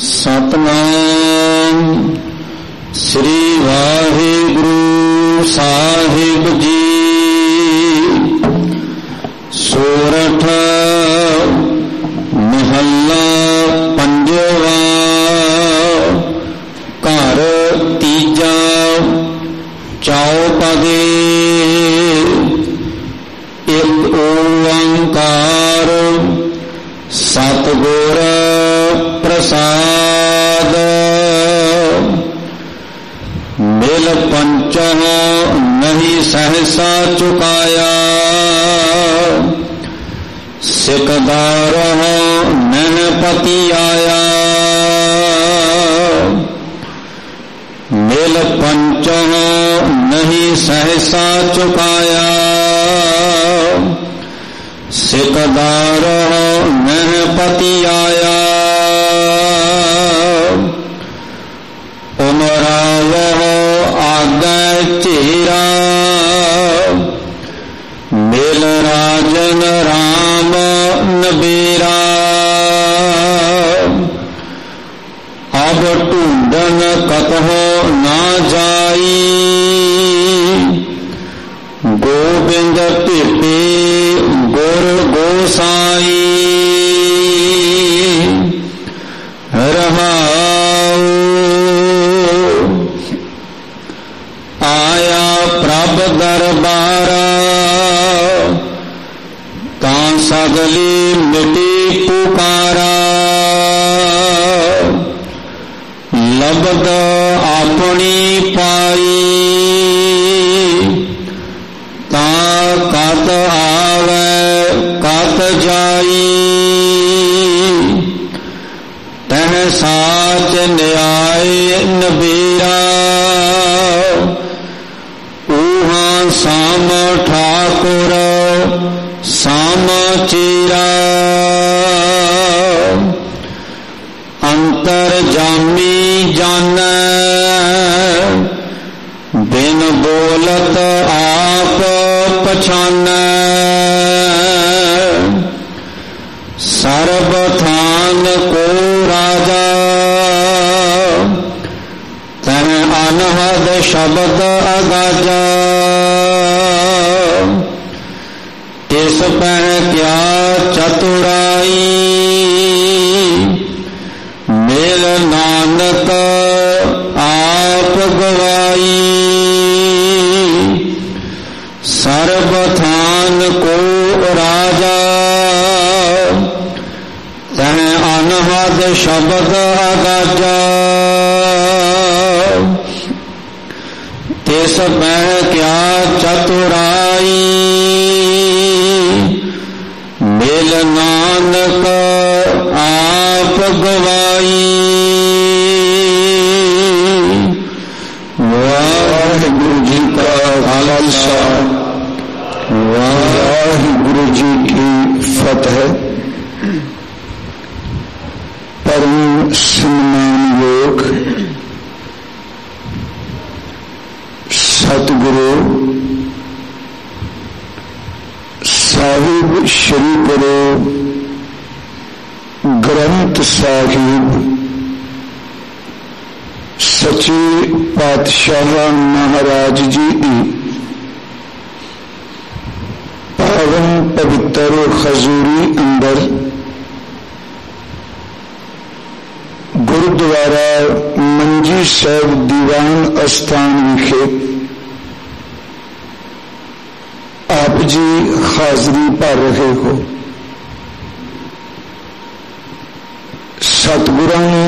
सतनाम श्री वाहिगुरु साहिब जी। सोरठ महला पंजवा घर तीजा चौपदे। एक ओंकार सतगुर प्रसाद। मिल पंचह नहीं सहसा चुकाया। सिकदार नह पति आया। मिल पंचह नहीं सहसा चुकाया। सिकदार नह पति आया। उमरा वह आगे चेरा। मिल राजन राम नबेरा। अब ढूंढन कतहो ना जाई। गोविंद टिपे गुर गोसाई। रहाऊ आया प्रभ दरबारा। तां सगली मिटी पुकारा। लबद अपनी पाई। तां कत आवे कत जाई। तह साच न्याय नबेरा। ऊहा साम ठाकुर साम चेरा। अंतर जामी जानै बिन बोलत आप पछानै। सर्वथान को राजा तह अनहद शब्द अगाजा। तिस पह क्या चतुराई। मेल नानक आप गवाई। सर्वथान को राजा तह अनहद शब्द अगाजा। तिस पह क्या चतुराई। मिल नानक आप गवाई। वाहिगुरु जी का खालसा वाहिगुरु जी की फतेह। परम सम्मान योग सतगुरु साहिब श्री गुरु ग्रंथ साहिब सच्चे पातशाह महाराज जी की पावन पवित्र खजूरी अंदर गुरुद्वारा मंजी साहब दीवान अस्थान विखे आप जी हाजरी भर रहे हो। सतगुरां ने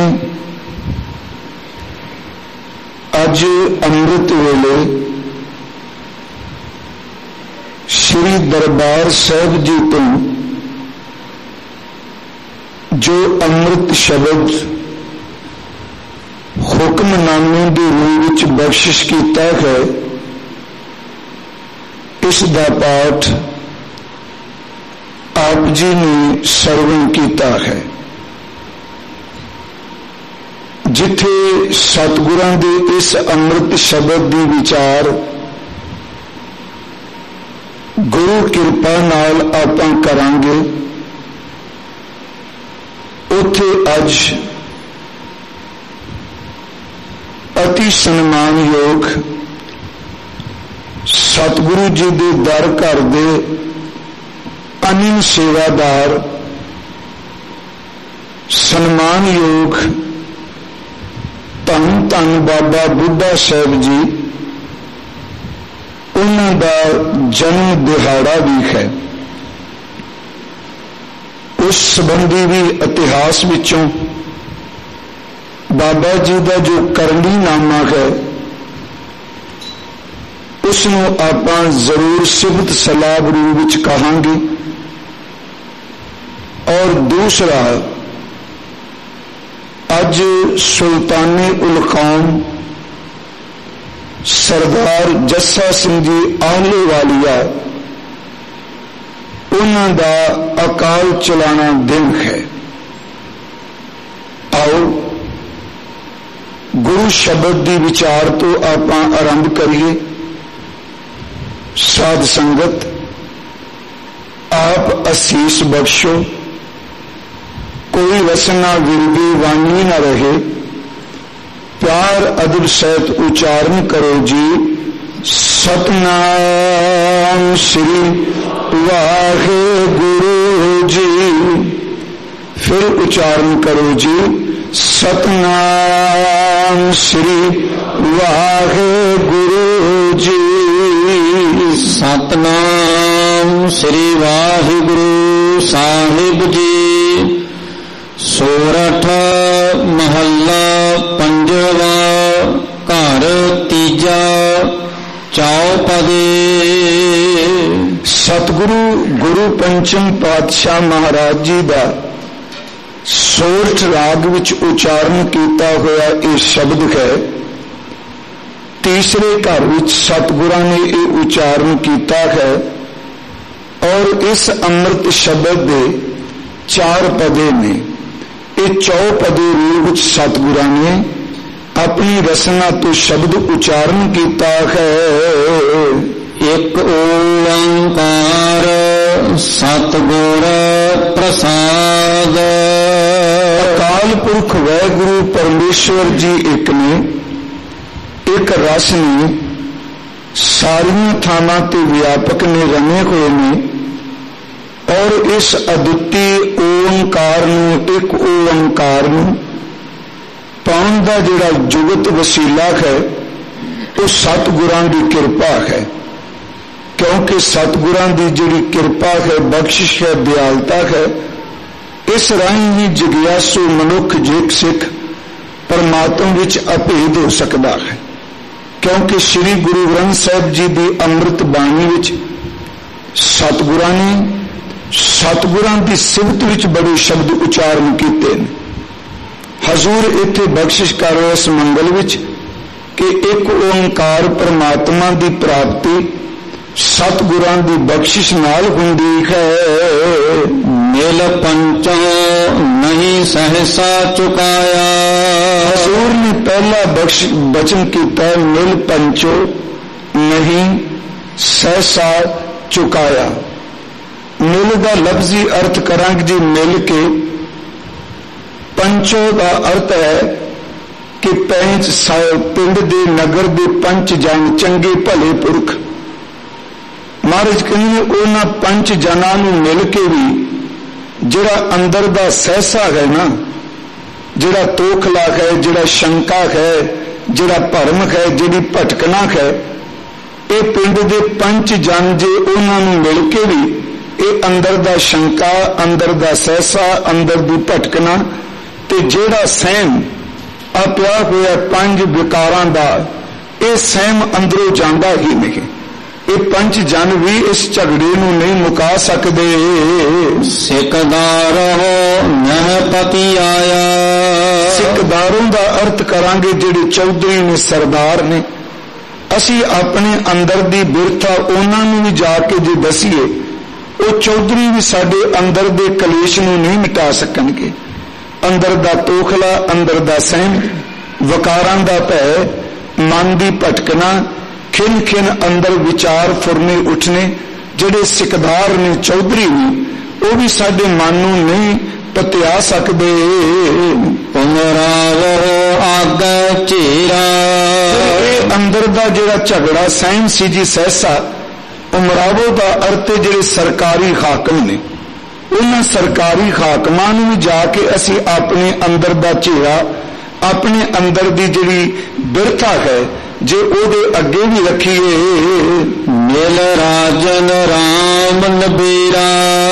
अज अमृत वेले श्री दरबार साहब जी तो जो अमृत शब्द हुक्मनामे के रूप में बख्शिश किया है, इसका पाठ आप जी ने सरवण किया है। जिथे सतगुरां दे इस अमृत शब्द की विचार गुरु कृपा नाल आपां करांगे, उथे अज ही सन्मानयोग सतगुरु जी दे दर घर दे अनिम सेवादार सन्मानयोग धन धन बाबा बुढ़ा साहब जी, उन्हां दा जन्म दिहाड़ा भी है। उस संबंधी भी इतिहास विचों बाबा जी का जो करनी नामा है उसनों आपां जरूर सिफत सलाब रूप विच कहांगे। और दूसरा, अज सुल्ताने उल कौम सरदार जस्सा सिंह जी आहलेवालिया उन्हां दा अकाल चलाना दिन है। आओ गुरु शब्द की विचार तो आपां आरंभ करिए। साध संगत आप असीस बख्शो, कोई रसना विरदी वाणी न रहे, प्यार अदब सहित उच्चारण करो जी। सतनाम श्री वाहे गुरु जी। फिर उच्चारण करो जी। सतनाम श्री वाहे गुरु जी। सतनाम श्री वाहिगुरु साहिब जी। सोरठ महला पंजवा घर तीजा चौपदे। सतगुरु गुरु पंचम पातशाह महाराज जी का सोरठ राग विच उच्चारण किया होया यह शब्द है। तीसरे घर विच सतगुरां ने यह उच्चारण किया है। और इस अमृत शब्द के 4 पदे ने। ये चौपदे रूप सतगुरां ने अपनी रसना तो शब्द उच्चारण किया है। एक ओंकार सतगुर प्रसाद। अकाल पुरख वाहिगुरु परमेश्वर जी एक ने, एक रस ने, सारियां थावां ते व्यापक ने, रमे हुए ने। और इस अद्वितीय ओंकार नूं, एक ओंकार नूं पाउण दा जिहड़ा जुगत वसीला है वो सतगुरां दी कृपा है। क्योंकि सतगुरां दी जिहड़ी कृपा है, बख्शिश है, दयालता है, इस राही ही जिग्यासु मनुख जेक सिख परमात्मा विच अभेद हो सकता है। क्योंकि श्री गुरु ग्रंथ साहिब जी की अमृत बाणी विच सतगुरां ने सतगुरां की सिफत विच बड़े शब्द उच्चारण किए। हजूर इत्थे बख्शिश कर रहे इस मंगल विच कि एक ओंकार परमात्मा की प्राप्ति सतगुरां की बख्शिश नाल हुंदी है। मिल पंचो नहीं सहसा चुकाया। हजूर ने पहला वचन किया, मिल पंचो नहीं सहसा चुकाया। मिल का लफ्जी अर्थ करांगे जी। मिल के पंचो का अर्थ है कि पैंच पिंड दे नगर दे पंच जन चंगे भले पुरख। महाराज कहिए उन्हां पंच जनां नूं मिल के भी जिहड़ा अंदर दा सहसा है ना, जिहड़ा तोखला है, जिहड़ा शंका है, जिहड़ा भरम है, जिहड़ी भटकना है, ये पिंड दे पंच जन जे उन्हां नूं मिल के भी ये अंदर दा शंका, अंदर दा सहसा, अंदर दी भटकना ते जिहड़ा सहम आ पिया होया 5 विकारां दा, ये सहम अंदरों जांदा ही नहीं। ये पंच जन भी इस झगड़े नूं नहीं मुका सकते। सिकदार हो महपति आया। सिकदारों का अर्थ करांगे जिहड़े चौधरी ने, सरदार ने। असी अपने अंदर दी बिरथा उन्हां नूं भी जाके जे दसीए, वो चौधरी भी साडे अंदर दे कलेश नूं नहीं मिटा सकणगे। अंदर दा तोखला, अंदर दा सहम, वकारां दा भय, मन दी भटकना, खिन खिन अंदर विचार फुरने उठने, जिहड़े सिकदार ने, चौधरी ने, वो भी साडे मन नूं नहीं पतिया सकदे। उमरावो आगे चेरा ਦਾ ਜਿਹੜਾ ਝਗੜਾ ਸਹਿਮ ਸੀ ਜੀ ਸਹਿਸਾ, ਉਮਰਾਵੋ ਦਾ ਅਰਥ ਜਿਹੜੇ ਸਰਕਾਰੀ ਹਾਕਮ ਨੇ, ਉਹਨਾਂ ਸਰਕਾਰੀ ਹਾਕਮਾਂ ਨੂੰ ਵੀ ਜਾ ਕੇ ਅਸੀਂ ਆਪਣੇ ਅੰਦਰ ਦਾ ਝੇੜਾ, ਆਪਣੇ ਅੰਦਰ ਦੀ ਜਿਹੜੀ ਬਿਰਥਾ ਹੈ ਜੇ ਉਹਦੇ ਅੱਗੇ ਵੀ ਰੱਖੀਏ। ਮਿਲ ਰਾਜਨ ਰਾਮ ਨਬੀਰਾ।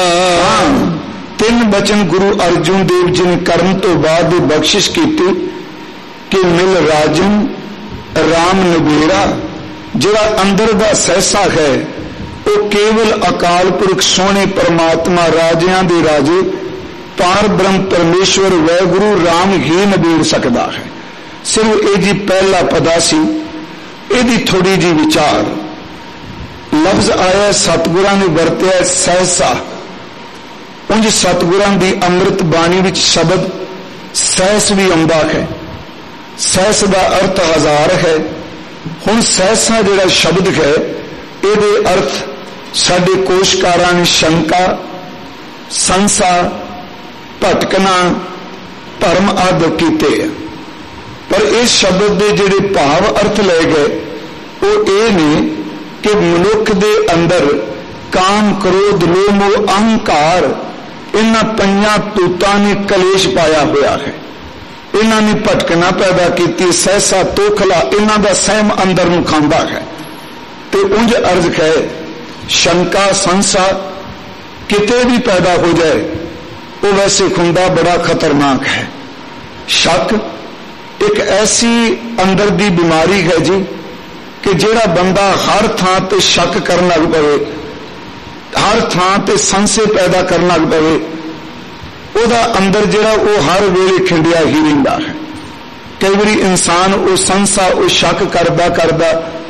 ਤਿੰਨ ਬਚਨ ਗੁਰੂ ਅਰਜੁਨ ਦੇਵ ਜੀ ਨੇ ਕਰਨ ਤੋਂ ਬਾਅਦ ਬਖਸ਼ਿਸ਼ ਕੀਤੀ ਕਿ ਮਿਲ ਰਾਜਨ ਰਾਮ ਨਬੀਰਾ। ਜਿਹੜਾ ਅੰਦਰ ਦਾ ਸਹਿਸਾ ਹੈ ਉਹ ਕੇਵਲ ਅਕਾਲ ਪੁਰਖ ਸੋਹਣੇ ਪਰਮਾਤਮਾ ਰਾਜਿਆਂ ਦੇ ਰਾਜੇ ਪਾਰ ਬ੍ਰਹਮ ਪਰਮੇਸ਼ਵਰ ਵਾਹਿਗੁਰੂ ਰਾਮ ਹੀ ਨਬੀੜ ਸਕਦਾ ਹੈ। ਸਿਰਫ ਇਹ ਜੀ ਪਹਿਲਾ ਪਦਾ ਸੀ, ਇਹਦੀ ਥੋੜੀ ਜੀ ਵਿਚਾਰ। ਲਫ਼ਜ਼ ਆਇਆ ਸਤਿਗੁਰਾਂ ਨੇ ਵਰਤਿਆ ਸਹਿਸਾ। ਉਂਝ ਸਤਿਗੁਰਾਂ ਦੀ ਅੰਮ੍ਰਿਤ ਬਾਣੀ ਵਿੱਚ ਸ਼ਬਦ ਸਹਿਸ ਵੀ ਆਉਂਦਾ ਹੈ। ਸਹਿਸ ਦਾ ਅਰਥ ਹਜ਼ਾਰ ਹੈ। ਹੁਣ ਸਹਿਸਾ ਜਿਹੜਾ ਸ਼ਬਦ ਹੈ ਇਹਦੇ ਅਰਥ ਸਾਡੇ ਕੋਸ਼ਕਾਰਾਂ ਨੇ ਸ਼ੰਕਾ, ਸੰਸਾ, ਭਟਕਣਾ, ਭਰਮ ਆਦਿ ਕੀਤੇ। ਪਰ ਇਸ ਸ਼ਬਦ ਦੇ ਜਿਹੜੇ ਭਾਵ ਅਰਥ ਲਏ ਗਏ ਉਹ ਇਹ ਨੇ ਕਿ ਮਨੁੱਖ ਦੇ ਅੰਦਰ ਕਾਮ, ਕ੍ਰੋਧ, ਲੋਭ, ਮੋਹ, ਅਹੰਕਾਰ, ਇਹਨਾਂ ਪੰਜਾਂ ਤੂਤਾਂ ਨੇ ਕਲੇਸ਼ ਪਾਇਆ ਹੋਇਆ ਹੈ। ਇਹਨਾਂ ਨੇ ਭਟਕਣਾ ਪੈਦਾ ਕੀਤੀ। ਸਹਿਸਾ, ਤੋਖਲਾ, ਇਹਨਾਂ ਦਾ ਸਹਿਮ ਅੰਦਰ ਨੂੰ ਖਾਂਦਾ ਹੈ। ਤੇ ਉਂਝ ਅਰਜ਼ ਹੈ ਸ਼ੰਕਾ, ਸੰਸਾ ਕਿਤੇ ਵੀ ਪੈਦਾ ਹੋ ਜਾਏ ਉਹ ਵੈਸੇ ਖੁੰਦਾ ਬੜਾ ਖਤਰਨਾਕ ਹੈ। ਸ਼ੱਕ ਇੱਕ ਐਸੀ ਅੰਦਰ ਦੀ ਬਿਮਾਰੀ ਹੈ ਜੀ ਕਿ ਜਿਹੜਾ ਬੰਦਾ ਹਰ ਥਾਂ ਤੇ ਸ਼ੱਕ ਕਰਨ ਲੱਗ ਪਵੇ, ਹਰ ਥਾਂ ਤੇ ਸੰਸ਼ੇ ਪੈਦਾ ਕਰਨ ਲੱਗ ਪਵੇ, ਉਹਦਾ ਅੰਦਰ ਜਿਹੜਾ ਉਹ ਹਰ ਵੇਲੇ ਖਿੰਡਿਆ ਹੀ ਰਹਿੰਦਾ ਹੈ। ਕਈ ਵਾਰੀ ਇਨਸਾਨ ਉਹ ਸੰਸਾ, ਉਹ ਸ਼ੱਕ ਕਰਦਾ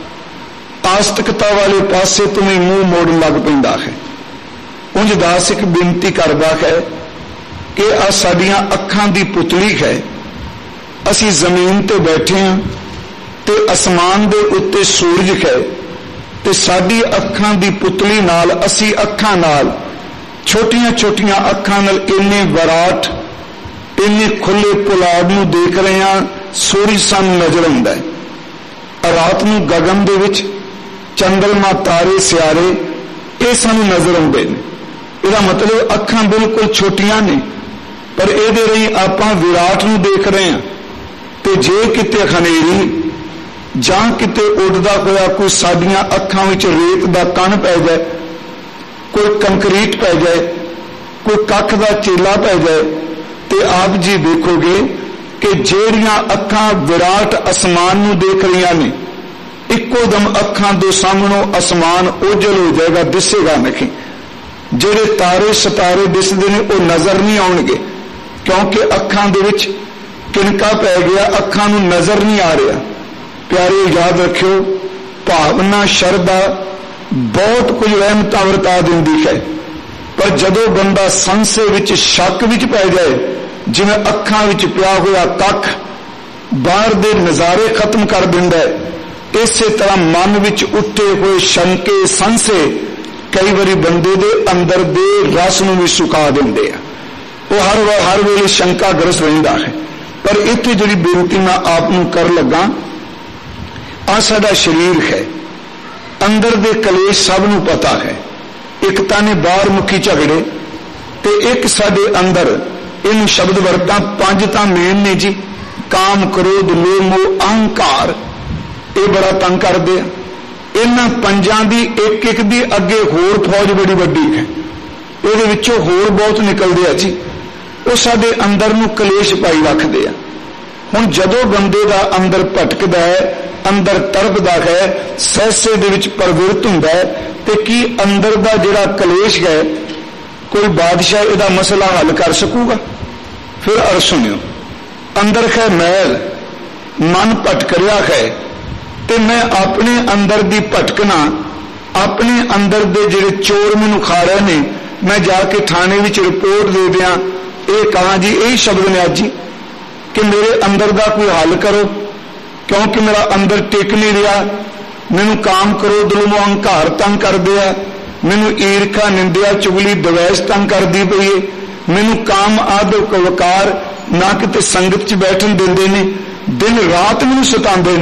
ਆਸਤਿਕਤਾ ਵਾਲੇ ਪਾਸੇ ਤੋਂ ਹੀ ਮੂੰਹ ਮੋੜਨ ਲੱਗ ਪੈਂਦਾ ਹੈ। ਉਂਝ ਦਾਸ ਇੱਕ ਬੇਨਤੀ ਕਰਦਾ ਹੈ ਕਿ ਆ ਸਾਡੀਆਂ ਅੱਖਾਂ ਦੀ ਪੁਤਲੀ ਹੈ। ਅਸੀਂ ਜ਼ਮੀਨ ਤੇ ਬੈਠੇ ਹਾਂ ਤੇ ਅਸਮਾਨ ਦੇ ਉੱਤੇ ਸੂਰਜ ਹੈ ਤੇ ਸਾਡੀ ਅੱਖਾਂ ਦੀ ਪੁਤਲੀ ਨਾਲ, ਅਸੀਂ ਅੱਖਾਂ ਨਾਲ, ਛੋਟੀਆਂ ਛੋਟੀਆਂ ਅੱਖਾਂ ਨਾਲ ਇੰਨੇ ਵਿਰਾਟ, ਇੰਨੇ ਖੁੱਲੇ ਪੁਲਾੜ ਨੂੰ ਦੇਖ ਰਹੇ ਹਾਂ। ਸੂਰਜ ਸਾਨੂੰ ਨਜ਼ਰ ਆਉਂਦਾ ਹੈ। ਰਾਤ ਨੂੰ ਗਗਨ ਦੇ ਵਿੱਚ ਚੰਦਰਮਾ, ਤਾਰੇ, ਸਿਆਰੇ ਇਹ ਸਾਨੂੰ ਨਜ਼ਰ ਆਉਂਦੇ ਨੇ। ਇਹਦਾ ਮਤਲਬ ਅੱਖਾਂ ਬਿਲਕੁਲ ਛੋਟੀਆਂ ਨੇ ਪਰ ਇਹਦੇ ਲਈ ਆਪਾਂ ਵਿਰਾਟ ਨੂੰ ਦੇਖ ਰਹੇ ਹਾਂ। ਤੇ ਜੇ ਕਿਤੇ ਹਨੇਰੀ ਜਾਂ ਕਿਤੇ ਉੱਡਦਾ ਹੋਇਆ ਕੋਈ ਸਾਡੀਆਂ ਅੱਖਾਂ ਵਿੱਚ ਰੇਤ ਦਾ ਕਣ ਪੈ ਜਾਏ, ਕੋਈ ਕੰਕਰੀਟ ਪੈ ਜਾਏ, ਕੋਈ ਕੱਖ ਦਾ ਚੇਲਾ ਪੈ ਜਾਏ ਤੇ ਆਪ ਜੀ ਦੇਖੋਗੇ ਕਿ ਜਿਹੜੀਆਂ ਅੱਖਾਂ ਵਿਰਾਟ ਅਸਮਾਨ ਨੂੰ ਦੇਖ ਰਹੀਆਂ ਨੇ, ਇੱਕੋ ਦਮ ਅੱਖਾਂ ਦੇ ਸਾਹਮਣੋਂ ਅਸਮਾਨ ਓਝਲ ਹੋ ਜਾਏਗਾ, ਦਿਸੇਗਾ ਨਹੀਂ। ਜਿਹੜੇ ਤਾਰੇ ਸਿਤਾਰੇ ਦਿਸਦੇ ਨੇ ਉਹ ਨਜ਼ਰ ਨਹੀਂ ਆਉਣਗੇ ਕਿਉਂਕਿ ਅੱਖਾਂ ਦੇ ਵਿੱਚ ਕਿਣਕਾ ਪੈ ਗਿਆ, ਅੱਖਾਂ ਨੂੰ ਨਜ਼ਰ ਨਹੀਂ ਆ ਰਿਹਾ। ਪਿਆਰੇ ਯਾਦ ਰੱਖਿਓ, ਭਾਵਨਾ, ਸ਼ਰਧਾ ਬਹੁਤ ਕੁਝ ਰਹਿਮਤਾਂ ਵਰਤਾ ਦਿੰਦੀ ਹੈ ਪਰ ਜਦੋਂ ਬੰਦਾ ਸੰਸ਼ੇ ਵਿੱਚ, ਸ਼ੱਕ ਵਿੱਚ ਪੈ ਜਾਏ, ਜਿਵੇਂ ਅੱਖਾਂ ਵਿੱਚ ਪਿਆ ਹੋਇਆ ਕੱਖ ਬਾਹਰ ਦੇ ਨਜ਼ਾਰੇ ਖਤਮ ਕਰ ਦਿੰਦਾ ਹੈ, ਇਸੇ ਤਰ੍ਹਾਂ ਮਨ ਵਿੱਚ ਉੱਠੇ ਹੋਏ ਸ਼ੰਕੇ, ਸੰਸ਼ੇ ਕਈ ਵਾਰੀ ਬੰਦੇ ਦੇ ਅੰਦਰ ਦੇ ਰਸ ਨੂੰ ਵੀ ਸੁਕਾ ਦਿੰਦੇ ਆ। ਉਹ ਹਰ ਵੇਲੇ ਸ਼ੰਕਾ ਗ੍ਰਸਤ ਰਹਿੰਦਾ ਹੈ। ਪਰ ਇੱਥੇ ਜਿਹੜੀ ਬੇਨਤੀ ਮੈਂ ਆਪ ਨੂੰ ਕਰ ਲੱਗਾ, ਆ ਸਾਡਾ ਸਰੀਰ ਹੈ, ਅੰਦਰ ਦੇ ਕਲੇਸ਼ ਸਭ ਨੂੰ ਪਤਾ ਹੈ। ਇੱਕ ਤਾਂ ਨੇ ਬਾਹਰ ਮੁਖੀ ਝਗੜੇ ਤੇ ਇੱਕ ਸਾਡੇ ਅੰਦਰ, ਇਹਨੂੰ ਸ਼ਬਦ ਵਰਤਾਂ ਪੰਜ ਤਾਂ ਮੇਨ ਨੇ ਜੀ, ਕਾਮ, ਕ੍ਰੋਧ, ਲੋਭ, ਮੋਹ, ਅਹੰਕਾਰ, ਇਹ ਬੜਾ ਤੰਗ ਕਰਦੇ ਆ। ਇਹਨਾਂ ਪੰਜਾਂ ਦੀ ਇੱਕ ਇੱਕ ਦੀ ਅੱਗੇ ਹੋਰ ਫੌਜ ਬੜੀ ਵੱਡੀ ਹੈ, ਇਹਦੇ ਵਿੱਚੋਂ ਹੋਰ ਬਹੁਤ ਨਿਕਲਦੇ ਆ ਜੀ। ਉਹ ਸਾਡੇ ਅੰਦਰ ਨੂੰ ਕਲੇਸ਼ ਪਾਈ ਰੱਖਦੇ ਆ। ਹੁਣ ਜਦੋਂ ਬੰਦੇ ਦਾ ਅੰਦਰ ਭਟਕਦਾ ਹੈ, ਅੰਦਰ ਤੜਪਦਾ ਹੈ, ਸਹਿਸੇ ਦੇ ਵਿੱਚ ਪ੍ਰਵਿਰਤ ਹੁੰਦਾ ਹੈ ਤੇ ਕੀ ਅੰਦਰ ਦਾ ਜਿਹੜਾ ਕਲੇਸ਼ ਹੈ ਕੋਈ ਬਾਦਸ਼ਾਹ ਇਹਦਾ ਮਸਲਾ ਹੱਲ ਕਰ ਸਕੂਗਾ? ਫਿਰ ਅਰ ਸੁਣਿਓ, ਅੰਦਰ ਹੈ ਮੈਲ, ਮਨ ਭਟਕ ਰਿਹਾ ਹੈ ਤੇ ਮੈਂ ਆਪਣੇ ਅੰਦਰ ਦੀ ਭਟਕਣਾ, ਆਪਣੇ ਅੰਦਰ ਦੇ ਜਿਹੜੇ ਚੋਰ ਮੈਨੂੰ ਖਾ ਰਹੇ ਨੇ, ਮੈਂ ਜਾ ਕੇ ਥਾਣੇ ਵਿੱਚ ਰਿਪੋਰਟ ਦੇ ਦਿਆਂ, ਇਹ ਕਹਾਂ ਜੀ ਇਹੀ ਸ਼ਬਦ ਨੇ ਅੱਜ ਜੀ ਕਿ ਮੇਰੇ ਅੰਦਰ ਦਾ ਕੋਈ ਹੱਲ ਕਰੋ ਕਿਉਂਕਿ ਮੇਰਾ ਅੰਦਰ ਟਿਕ ਨਹੀਂ ਰਿਹਾ, ਮੈਨੂੰ ਕਾਮ, ਕ੍ਰੋਧ, ਲੋਭ, ਅਹੰਕਾਰ ਤੰਗ ਕਰਦੇ ਆ, ਮੈਨੂੰ ਈਰਖਾ, ਨਿੰਦਿਆ, ਚੁਗਲੀ, ਦਵੈਸ਼ ਤੰਗ ਕਰਦੀ ਪਈ ਏ, ਮੈਨੂੰ ਕਾਮ ਆਦਿ ਵਕਾਰ ਨਾ ਕਿਤੇ ਸੰਗਤ 'ਚ ਬੈਠਣ ਦਿੰਦੇ ਨੇ, ਦਿਨ ਰਾਤ ਮੈਨੂੰ ਸਤਾਉਂਦੇ ਨੇ।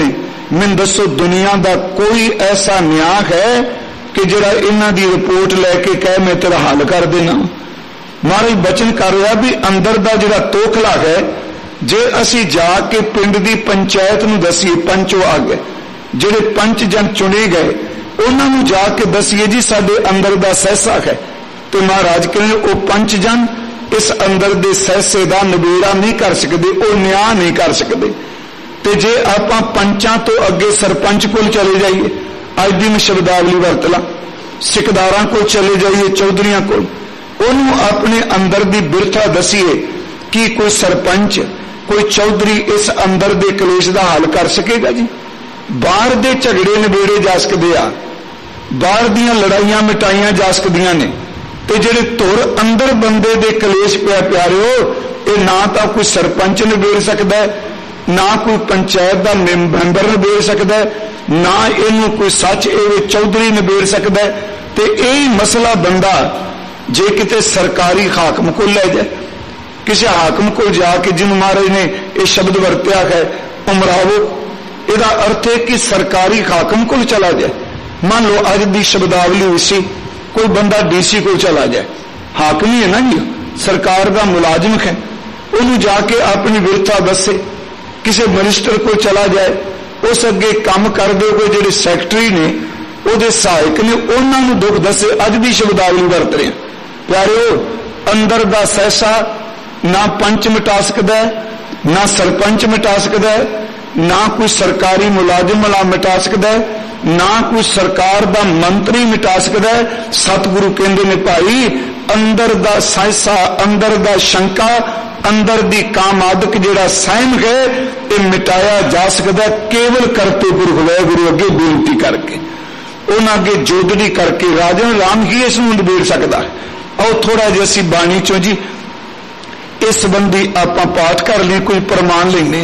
मैनूं दसो दुनिया का कोई ऐसा न्याय है कि जिहड़ा इन्हां दी रिपोर्ट लैके कहे मैं तेरा हल कर देना। महाराज बचन कर रहा भी अंदर का जिहड़ा तोखला है, जे असी जाके पिंड की पंचायत नूं दसीए, पंचो आ गए जिहड़े पंच जन चुने गए उन्होंने जाके दसीए जी साडे अंदर का सहसा है, तो महाराज कहने वो पंच जन इस अंदर के सहसे का नबेड़ा नहीं कर सकते, वो न्याय नहीं कर सकते। तो जे आप पंचां तो अगे सरपंच को चले जाइए, अज दी मैं शब्दावली वरत ला, सिकदारां को चले जाइए, चौधरियां को, उन्होंने अपने अंदर की बिरथा दसीए कि कोई सरपंच कोई चौधरी इस अंदर के कलेश का हल कर सकेगा जी। बाहर दे झगड़े नबेड़े जा सकते आ, बाहर दियां लड़ाइयां मिटाइयां जा सकदियां ने, ते जिहड़े धुर अंदर बंदे दे कलेश पिया प्यारिओ, ये ना तो कोई सरपंच निबेड़ सकता है, ना कोई पंचायत का मैंबर निबेड़ सकता है, ना इनू कोई सच ये चौधरी निबेड़ सकता है। तो यही मसला बंदा जे किते सरकारी हाकम को लै जाए, किसी हाकम को जाके जिन महाराज ने यह शब्द वरत्या है उमरावो, यदा अर्थ है कि सरकारी हाकम को चला जाए। मान लो अज की शब्दावली उसी कोई बंदा डीसी को चला जाए, हाकम ही है ना जी, सरकार का मुलाजिम है, उन्होंने जाके अपनी विरथा दसे, किसी मिनिस्टर को चला जाए, उस अगे काम कर दे कोई जिहड़े सैकटरी ने उहदे सहायक ने, उन्होंने दुख दसे। अज की शब्दावली वरत रहे प्यारिओ, अंदर का सहसा ना पंच मिटा सकता है, ना सरपंच मिटा सकता है, ना कोई सरकारी मुलाजिम मिटा सकता है, ना कोई सरकार का मंत्री मिटा सकता है। सतगुरु कहते ने भाई अंदर का सहसा, अंदर का शंका, अंदर की कामादक जिहड़ा सहम है ये मिटाया जा सकता है केवल करते पुरख वाहिगुरू अगे बेनती करके, उन्हां अगे जोदड़ी करके। राजन राम ही इस नूं निबेड़ सकदा है। और थोड़ा जिहा असीं बाणी चों जी इस संबंधी आपां पाठ कर लिए, कोई प्रमाण लेने।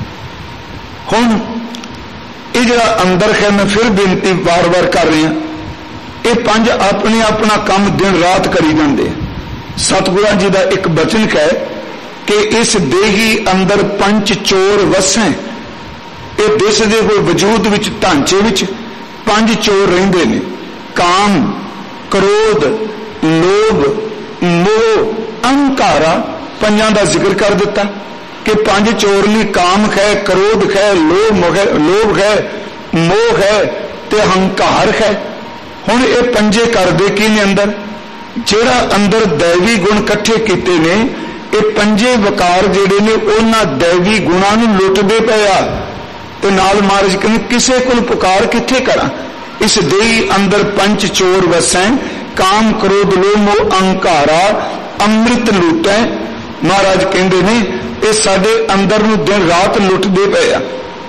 हुण ये जिहड़ा अंदर है, मैं फिर बेनती बार बार कर रहा, ये पंज अपने अपना काम दिन रात करी जाते। सतगुरां जी का एक बचन है कि इस देही अंदर पंच चोर वसें, ये देश के कोई वजूद विच ढांचे विच पंज चोर रहिंदे ने, काम, क्रोध, लोभ, मोह, अहंकारा, पंजां दा जिक्र कर दिता कि पंज चोर ने, काम है, क्रोध है, लोभ है, मोह है ते अहंकार है। हुण ये पंजे करदे की ने अंदर, जिहड़ा अंदर दैवी गुण कट्ठे कीते ने, ये पंजे वकार जिहड़े ने उन्हां दैवी गुणां नूं लुटदे पए आ। ते नाल महाराज कहंदे किसे कोल पुकार किथे करा, इस देही अंदर पंच चोर वसैं, काम, क्रोध, लोभ, मोह, अहंकारा, अमृत लुटै। महाराज कहंदे ने ये साडे अंदर नूं दिन रात लुटदे पए आ,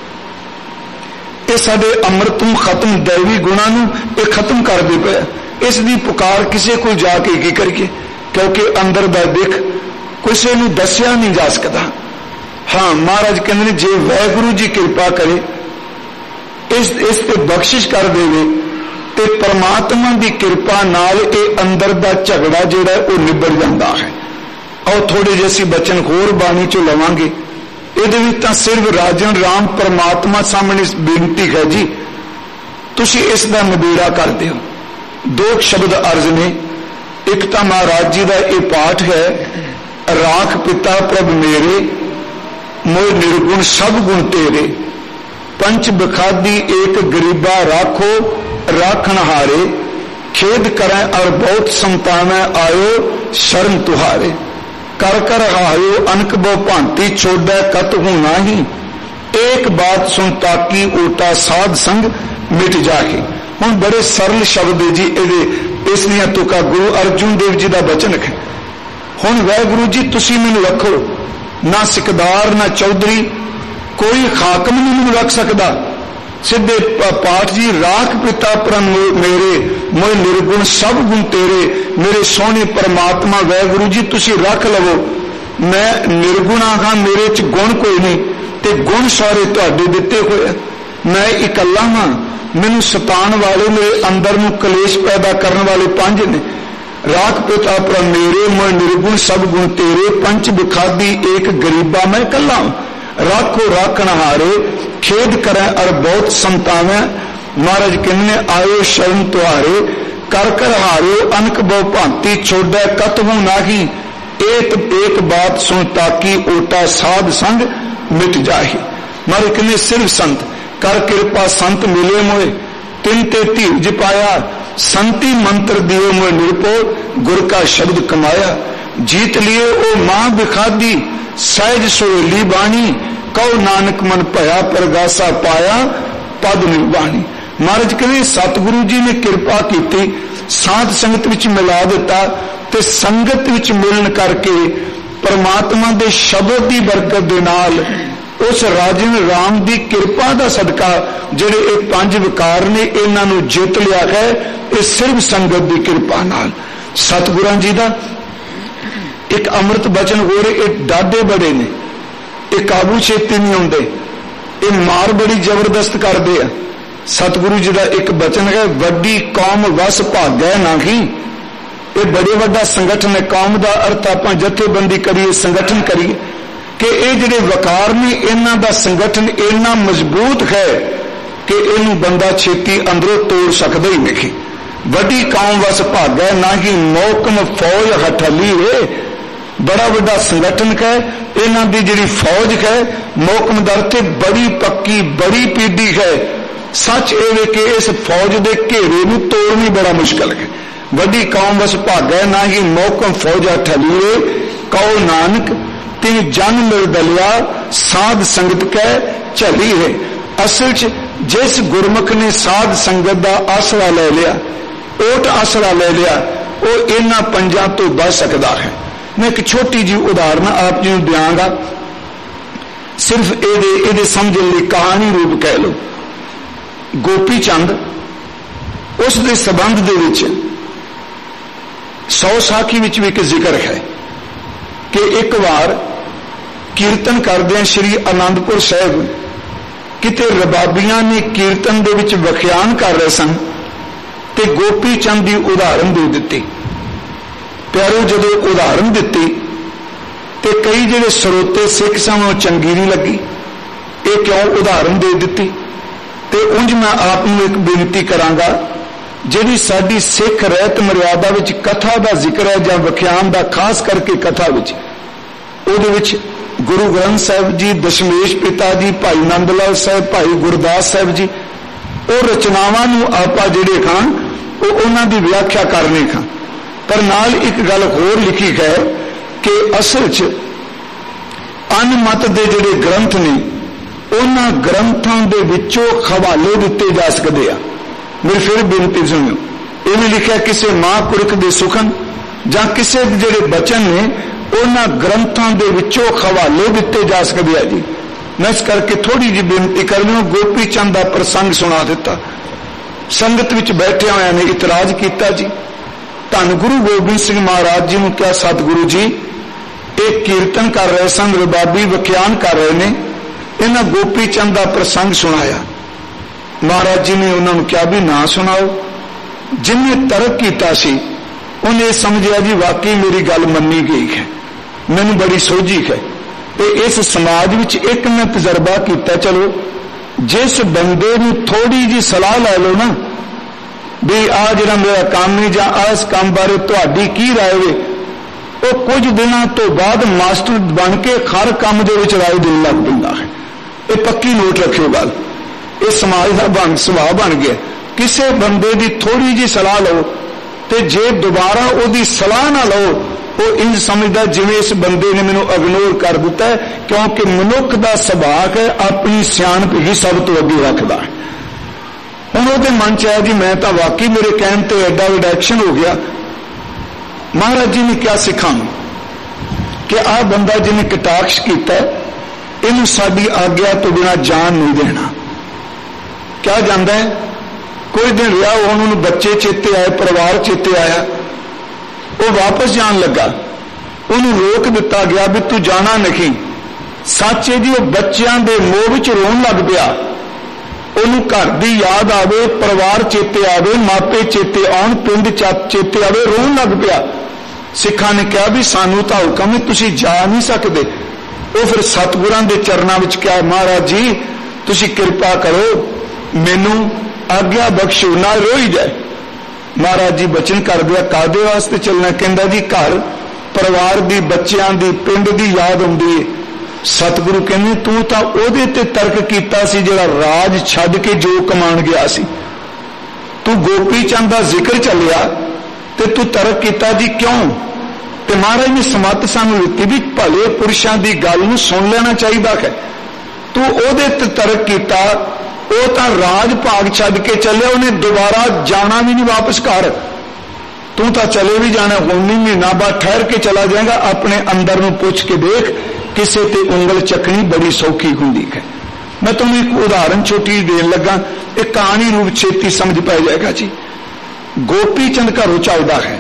ये साडे अमृत नूं खत्म, दैवी गुणां नूं ये खत्म करदे पए आ। इस दी पुकार किसे कोल जाके की करिए, क्योंकि अंदर दा दिख किसी नूं दसिया नहीं जा सकता। हाँ महाराज कहंदे ने जे वाहिगुरू जी कृपा करे, इस ते बख्शिश कर देवे, ते परमात्मा की कृपा नाल ये अंदर दा झगड़ा जिहड़ा वो निबड़ जाता है। और थोड़े जे असीं बचन होर बाणी चो लवांगे, इहदे विच तां सिर्फ राजन राम परमात्मा सामने बेनती है जी, तुसीं इस दा नबेड़ा कर दिओ। दो शब्द अर्ज ने, एक तां महाराज जी का यह पाठ है, राख पिता प्रभ मेरे, मोह निर्गुण सब गुण तेरे, पंच बखादी एक गरीबा राखो राखन हारे, खेद करें और बहुत संताना आयो शरण तुहारे, कर कर हायो अनक बो भांति छोड़े कत हूं नाही, एक बात सुन ताकि ओटा साध संग मिट जाके। हुण बड़े सरल शब्द है जी, इस दियां तुका गुरु अर्जुन देव जी का बचन है। हुण वाहिगुरू जी तुसीं मैनूं रखो, ना सिकदार ना चौधरी, कोई हाकम नहीं मैनूं रख सकदा। सिद्धे पाठ जी, राख पिता परम मेरे, मोह निर्गुण सब गुण तेरे, मेरे सोहने परमात्मा वाहिगुरू जी तुसीं रख लवो। मैं निर्गुण हाँ, मेरे च गुण कोई नहीं, ते गुण सारे तुहाडे दिते होए। मैं इकल्ला हाँ, मैनूं सताण वाले मेरे अंदर नूं कलेश पैदा करने वाले पंज ने। राख पिता परम मेरे, मोह निर्गुण सब गुण तेरे, पंच बिखादी एक गरीबा मैं कल्ला। राखो राखण हारे खेद करें अर बहुत संतावें। महाराज कहने आयो शरण तुहारे कर कर हारो अनक बहु भांति छोड़े कतहु नाही। एक बात सुन ताकि ओटा साध संग मिट जाहि। महाराज कहने सिर्फ संत कर कृपा संत मिले मोए तिन ते धीरज पाया। संति मंत्र दियो मोए निरपो गुर का शब्द कमाया। जीत लिए ओ मां बिखादी सहज सोहली बाणी। कहो नानक मन भया परगासा पाया पद निर्वाणी। महाराज कहने सतगुरु जी ने कृपा की साध संगत विच मिला दिता ते संगत विच मिलन करके परमात्मा दे शब्द की बरकत दे नाल उस राजन राम की कृपा का सदका जिहड़े ये 5 विकार ने इन्हां नूं जित लिया है। ये सिर्फ संगत की कृपा नाल। सतगुरां जी का एक अमृत बचन हो रहे, ये डाडे बड़े ने, ये काबू छेती नहीं आउंदे, ये मार बड़ी जबरदस्त करते हैं। सतगुरु जी का एक बचन है, वड्डी कौम वस भागै नाही। ये बड़े वड्डा संगठन है। कौम का अर्थ आप जथेबंदी करिए, संगठन करिए कि ये जिहड़े वकार ने इन्हां दा संगठन इन्ना मजबूत है कि इनू बंदा छेती अंदरों तोड़ सकता ही नहीं। वड्डी कौम वस भागै नाही मोकम फौज हठली है। बड़ा वड्डा संगठन है, इन्हां दी जिहड़ी फौज है मोकम दर ते बड़ी पक्की बड़ी पीढ़ी है। सच ये कि इस फौज के घेरे नूं तोड़नी बड़ा मुश्किल है। वड्डी कौम वस भागै नाही मोकम फौज हठली है। कहो नानक तिन जन मिल दलिया साध संगत कै झली है। असल च जिस गुरमुख ने साध संगत का आसरा ले लिया, ओट आसरा ले लिया, वो इन्हां पंजां तो बच सकता है। मैं एक छोटी जी उदाहरण आप जी देंगा, सिर्फ ये समझ लिए कहानी रूप कह लो। गोपी चंद उस दे संबंध दे विच 100 साखी विच भी एक जिक्र है कि एक बार कीर्तन करदे श्री आनंदपुर साहिब किते रबाबियां ने कीर्तन दे विच व्याख्यान कर रहे सन ते गोपी चंद की उदाहरण दे दिती। प्यारो जदों उदाहरण दिती ते कई जिहड़े सरोते सिख सन चंगी नहीं लगी, ये क्यों उदाहरण दे दिती। ते उंज मैं आपनूं एक बेनती करांगा, जिहड़ी साडी सिख रहत मर्यादा विच कथा दा जिक्र है जां व्याख्यान दा, खास करके कथा विच उहदे विच गुरु ग्रंथ साहिब जी, दशमेश पिता जी, भाई नंद लाल साहिब, भाई गुरदास साहिब जी, वो रचनावां नूं आपां जिहड़े खान वो उन्हां दी व्याख्या करने खां। पर नाल एक गल होर लिखी है कि असल च अनमत दे जिहड़े ग्रंथ ने उन्हां ग्रंथां दे विचों हवाले दिते जा सकदे आ। मेरी फिर बेनती सुनियो, इवें लिखिआ किसी महापुरख दे सुखन जां किसी जिहड़े बचन ने उन्हां ग्रंथां दे विचों हवाले दिते जा सकदे आ जी। मैं इस करके थोड़ी जी बेनती कर लूं। गोपी चंद का प्रसंग सुना दिता, संगत विच बैठे होया ने इतराज किया जी, धन गुरु गोबिंद सिंह महाराज जी ने क्या सतगुरु जी एक कीर्तन कर रहे सन, रबाबी व्याख्यान कर रहे ने, इन्हां गोपी चंद का प्रसंग सुनाया। महाराज जी ने उन्होंने क्या भी ना सुनाओ। जिन्हें तर्क किया सी उन्हें समझिया जी वाकई मेरी गल मन्नी गई है, मैनू बड़ी सोझी है। तो इस समाज विच एक मैं तजर्बा किया, चलो जिस बंदे नूं थोड़ी जी सलाह लै लो ना भी आ जिहड़ा मेरा काम है जां इस काम बारे तुहाडी की राय वे, वो कुछ दिनों तो बाद मास्टर बन के हर काम दे विच राय देण लग पैंदा है। ये पक्की नोट रखियो गल, ये समाज का सुभाव बन गया। किसी बंदे की थोड़ी जी सलाह लो तो जे दोबारा वो सलाह ना लो, वो इंज समझदा जिवें इस बंदे ने मैनू इग्नोर कर दिता है, क्योंकि मनुख का सुभाव है अपनी सियाणप ही सब तो अगे रखता है। हुण उहदे मन च आया जी मैं तो वाकई मेरे कहण ते एडा वड्डा एक्शन हो गया। महाराज जी ने क्या सिखाऊं कि आ बंदा जिन्हें कटाक्ष किया इनू साडी आग्ञा तो बिना जान नहीं देना। क्या जानता है, कोई दिन रहा उन्होंने बच्चे चेते आए, परिवार चेते आया, वो वापस जान लगा, उन्होंने रोक दिता गया भी तू जाना नहीं। सच है जी वो बच्चों के मोह विच रोन लग पिया, उन्होंने घर की याद आवे, परिवार चेते आवे, मापे चेते आउण, पिंड चेते आवे, रोन लग पिया। सिखा ने कहा भी सानू तो हुक्म है तुसीं जा नहीं सकते, ਉਹ ਫਿਰ ਸਤਿਗੁਰਾਂ ਦੇ ਚਰਨਾਂ ਵਿੱਚ ਕਿਹਾ, ਮਹਾਰਾਜ ਜੀ ਤੁਸੀਂ ਕਿਰਪਾ ਕਰੋ, ਮੈਨੂੰ ਆਗਿਆ ਬਖਸ਼ੋ, ਨਾ ਰੋਈ ਜਾਏ। ਮਹਾਰਾਜ ਜੀ ਬਚਨ ਕਰ ਦਿਆ, ਕਾਹਦੇ ਵਾਸਤੇ ਚੱਲਣਾ? ਕਹਿੰਦਾ ਜੀ ਘਰ ਪਰਿਵਾਰ ਦੀ, ਬੱਚਿਆਂ ਦੀ, ਪਿੰਡ ਦੀ ਯਾਦ ਆਉਂਦੀ ਹੈ। ਸਤਿਗੁਰੂ ਕਹਿੰਦੇ ਤੂੰ ਤਾਂ ਉਹਦੇ ਤੇ ਤਰਕ ਕੀਤਾ ਸੀ ਜਿਹੜਾ ਰਾਜ ਛੱਡ ਕੇ ਜੋ ਕਮਾਉਣ ਗਿਆ ਸੀ। ਤੂੰ ਗੋਪੀ ਚੰਦ ਦਾ ਜ਼ਿਕਰ ਚੱਲਿਆ ਤੇ ਤੂੰ ਤਰਕ ਕੀਤਾ ਜੀ ਕਿਉਂ? ਤੇ ਮਹਾਰਾਜ ਨੇ ਸਮੱਤ ਸਾਨੂੰ ਦਿੱਤੀ ਵੀ ਭਲੇ ਪੁਰਸ਼ਾਂ ਦੀ ਗੱਲ ਨੂੰ ਸੁਣ ਲੈਣਾ ਚਾਹੀਦਾ ਹੈ। ਤੂੰ ਉਹਦੇ ਤੇ ਤਰਕ ਕੀਤਾ, ਉਹ ਤਾਂ ਰਾਜ ਭਾਗ ਛੱਡ ਕੇ ਚੱਲਿਆ, ਉਹਨੇ ਦੁਬਾਰਾ ਜਾਣਾ ਵੀ ਨਹੀਂ ਵਾਪਸ ਘਰ। ਤੂੰ ਤਾਂ ਚਲੇ ਵੀ ਜਾਣਾ, ਹੁਣ ਨਹੀਂ, ਮਹੀਨਾ ਬਾਅਦ ਠਹਿਰ ਕੇ ਚਲਾ ਜਾਏਗਾ। ਆਪਣੇ ਅੰਦਰ ਨੂੰ ਪੁੱਛ ਕੇ ਦੇਖ, ਕਿਸੇ ਤੇ ਉਂਗਲ ਚੱਕਣੀ ਬੜੀ ਸੌਖੀ ਹੁੰਦੀ ਹੈ। ਮੈਂ ਤੁਹਾਨੂੰ ਇੱਕ ਉਦਾਹਰਨ ਛੋਟੀ ਦੇਣ ਲੱਗਾ, ਇਹ ਕਹਾਣੀ ਰੂਪ ਛੇਤੀ ਸਮਝ ਪੈ ਜਾਏਗਾ ਜੀ। ਗੋਪੀ ਚੰਦ ਘਰੋਂ ਚੱਲਦਾ ਹੈ,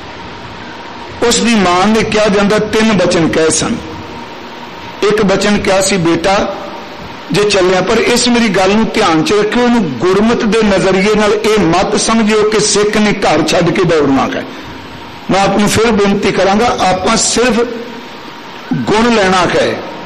ਉਸ ਦੀ ਮਾਂ ਨੇ ਕਿਹਾ ਜਾਂਦਾ, 3 ਬਚਨ ਕਹੇ ਸਨ। ਇੱਕ ਬਚਨ ਕਿਹਾ ਸੀ, ਬੇਟਾ ਜੇ ਚੱਲਿਆ, ਪਰ ਇਸ ਮੇਰੀ ਗੱਲ ਨੂੰ ਧਿਆਨ 'ਚ ਰੱਖਿਓ, ਇਹਨੂੰ ਗੁਰਮਤਿ ਦੇ ਨਜ਼ਰੀਏ ਨਾਲ ਇਹ ਮਤ ਸਮਝਿਓ ਕਿ ਸਿੱਖ ਨੇ ਘਰ ਛੱਡ ਕੇ ਦੌੜਨਾ ਹੈ। ਮੈਂ ਆਪ ਨੂੰ ਫਿਰ ਬੇਨਤੀ ਕਰਾਂਗਾ, ਆਪਾਂ ਸਿਰਫ ਗੁਣ ਲੈਣਾ ਹੈ।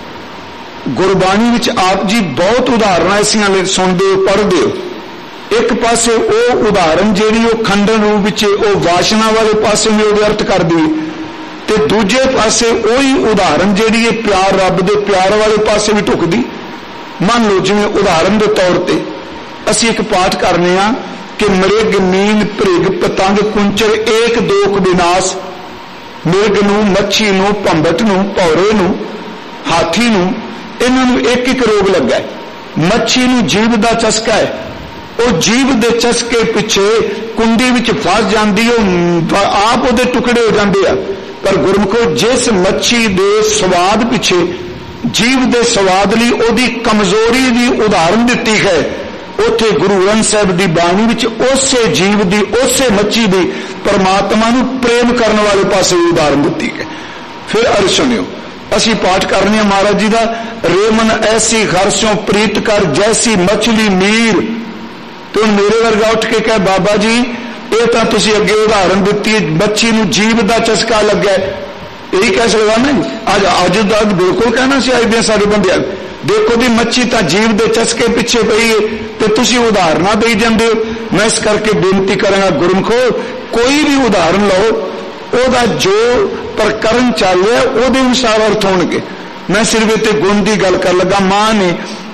ਗੁਰਬਾਣੀ ਵਿੱਚ ਆਪ ਜੀ ਬਹੁਤ ਉਦਾਹਰਨਾਂ ਐਸੀਆਂ ਸੁਣਦੇ ਹੋ, ਪੜ੍ਹਦੇ ਹੋ। ਇੱਕ ਪਾਸੇ ਉਹ ਉਦਾਹਰਨ ਜਿਹੜੀ ਉਹ ਖੰਡਨ ਰੂਪ ਵਿੱਚ ਉਹ ਵਾਸ਼ਨਾ ਵਾਲੇ ਪਾਸੇ ਵੀ ਉਹਦੇ ਅਰਥ ਕਰਦੀ ਹੈ, ਤੇ ਦੂਜੇ ਪਾਸੇ ਉਹੀ ਉਦਾਹਰਨ ਜਿਹੜੀ ਇਹ ਪਿਆਰ, ਰੱਬ ਦੇ ਪਿਆਰ ਵਾਲੇ ਪਾਸੇ ਵੀ ਢੁਕਦੀ। ਮੰਨ ਲਓ ਜਿਵੇਂ ਉਦਾਹਰਨ ਦੇ ਤੌਰ ਤੇ ਅਸੀਂ ਇੱਕ ਪਾਠ ਕਰਨੇ ਆ ਕਿ ਮ੍ਰਿਗ ਨੀਂਦ ਭ੍ਰਿਗ ਪਤੰਗ ਕੁੰਚਰ ਏਕ ਦੋਖ ਵਿਨਾਸ਼। ਮਿਰਗ ਨੂੰ, ਮੱਛੀ ਨੂੰ, ਭੰਬਟ ਨੂੰ, ਭੌਰੇ ਨੂੰ, ਹਾਥੀ ਨੂੰ, ਇਹਨਾਂ ਨੂੰ ਇੱਕ ਇੱਕ ਰੋਗ ਲੱਗਾ। ਮੱਛੀ ਨੂੰ ਜੀਭ ਦਾ ਚਸਕਾ ਹੈ, ਉਹ ਜੀਭ ਦੇ ਚਸਕੇ ਪਿੱਛੇ ਕੁੰਡੀ ਵਿੱਚ ਫਸ ਜਾਂਦੀ, ਉਹ ਆਪ ਉਹਦੇ ਟੁਕੜੇ ਹੋ ਜਾਂਦੇ ਆ। ਪਰ ਗੁਰਮੁਖੋ, ਜਿਸ ਮੱਛੀ ਦੇ ਸਵਾਦ ਪਿੱਛੇ, ਜੀਭ ਦੇ ਸਵਾਦ ਲਈ ਉਹਦੀ ਕਮਜ਼ੋਰੀ ਦੀ ਉਦਾਹਰਨ ਦਿੱਤੀ ਹੈ, ਉੱਥੇ ਗੁਰੂ ਗ੍ਰੰਥ ਸਾਹਿਬ ਦੀ ਬਾਣੀ ਵਿੱਚ ਉਸੇ ਜੀਵ ਦੀ, ਉਸੇ ਮੱਛੀ ਦੀ ਪਰਮਾਤਮਾ ਨੂੰ ਪ੍ਰੇਮ ਕਰਨ ਵਾਲੇ ਪਾਸੇ ਉਦਾਹਰਨ ਦਿੱਤੀ ਹੈ। ਫਿਰ ਅਰ ਸੁਣਿਓ, ਅਸੀਂ ਪਾਠ ਕਰਨੇ ਆ ਮਹਾਰਾਜ ਜੀ ਦਾ, ਰੇਮਨ ਐਸੀ ਹਰਸੋਂ ਪ੍ਰੀਤ ਕਰ ਜੈਸੀ ਮਛਲੀ ਨੀਰ। ਤੇ ਹੁਣ ਮੇਰੇ ਵਰਗਾ ਉੱਠ ਕੇ ਕਹੇ, ਬਾਬਾ ਜੀ ਇਹ ਤਾਂ ਤੁਸੀਂ ਅੱਗੇ ਉਦਾਹਰਨ ਦਿੱਤੀ ਹੈ, ਮੱਛੀ ਨੂੰ ਜੀਭ ਦਾ ਚਸਕਾ ਲੱਗਾ, ਇਹੀ ਕਹਿ ਸਕਦਾ ਨਾ। ਅੱਜ ਦਾ ਬਿਲਕੁਲ ਕਹਿਣਾ ਸੀ ਅੱਜ ਦੇ ਸਾਰੇ ਬੰਦਿਆਂ, ਦੇਖੋ ਵੀ ਮੱਛੀ ਤਾਂ ਜੀਵ ਦੇ ਚਸਕੇ ਪਿੱਛੇ ਪਈ ਹੈ ਤੇ ਤੁਸੀਂ ਉਦਾਹਰਨਾਂ ਦੇਈ ਜਾਂਦੇ ਹੋ। ਮੈਂ ਇਸ ਕਰਕੇ ਬੇਨਤੀ ਕਰਾਂਗਾ, ਗੁਰਮਖੋ ਕੋਈ ਵੀ ਉਦਾਹਰਨ ਲਓ, ਉਹਦਾ ਜੋ ਪ੍ਰਕਰਨ ਚੱਲ ਰਿਹਾ ਉਹਦੇ ਅਨੁਸਾਰ ਅਰਥ ਹੋਣਗੇ। ਮੈਂ ਸਿਰਫ ਇੱਥੇ ਗੁਣ ਦੀ ਗੱਲ ਕਰ ਲੱਗਾ। ਮਾਂ ਨੇ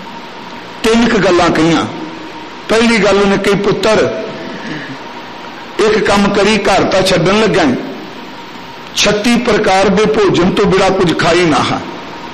3 ਗੱਲਾਂ ਕਹੀਆਂ। ਪਹਿਲੀ ਗੱਲ ਉਹਨੇ ਕਹੀ, ਪੁੱਤਰ ਇੱਕ ਕੰਮ ਕਰੀ, ਘਰ ਤਾਂ ਛੱਡਣ ਲੱਗਾ, 36 ਪ੍ਰਕਾਰ ਦੇ ਭੋਜਨ ਤੋਂ ਬਿਨਾਂ ਕੁਝ ਖਾਈ ਨਾ ਹਾਂ।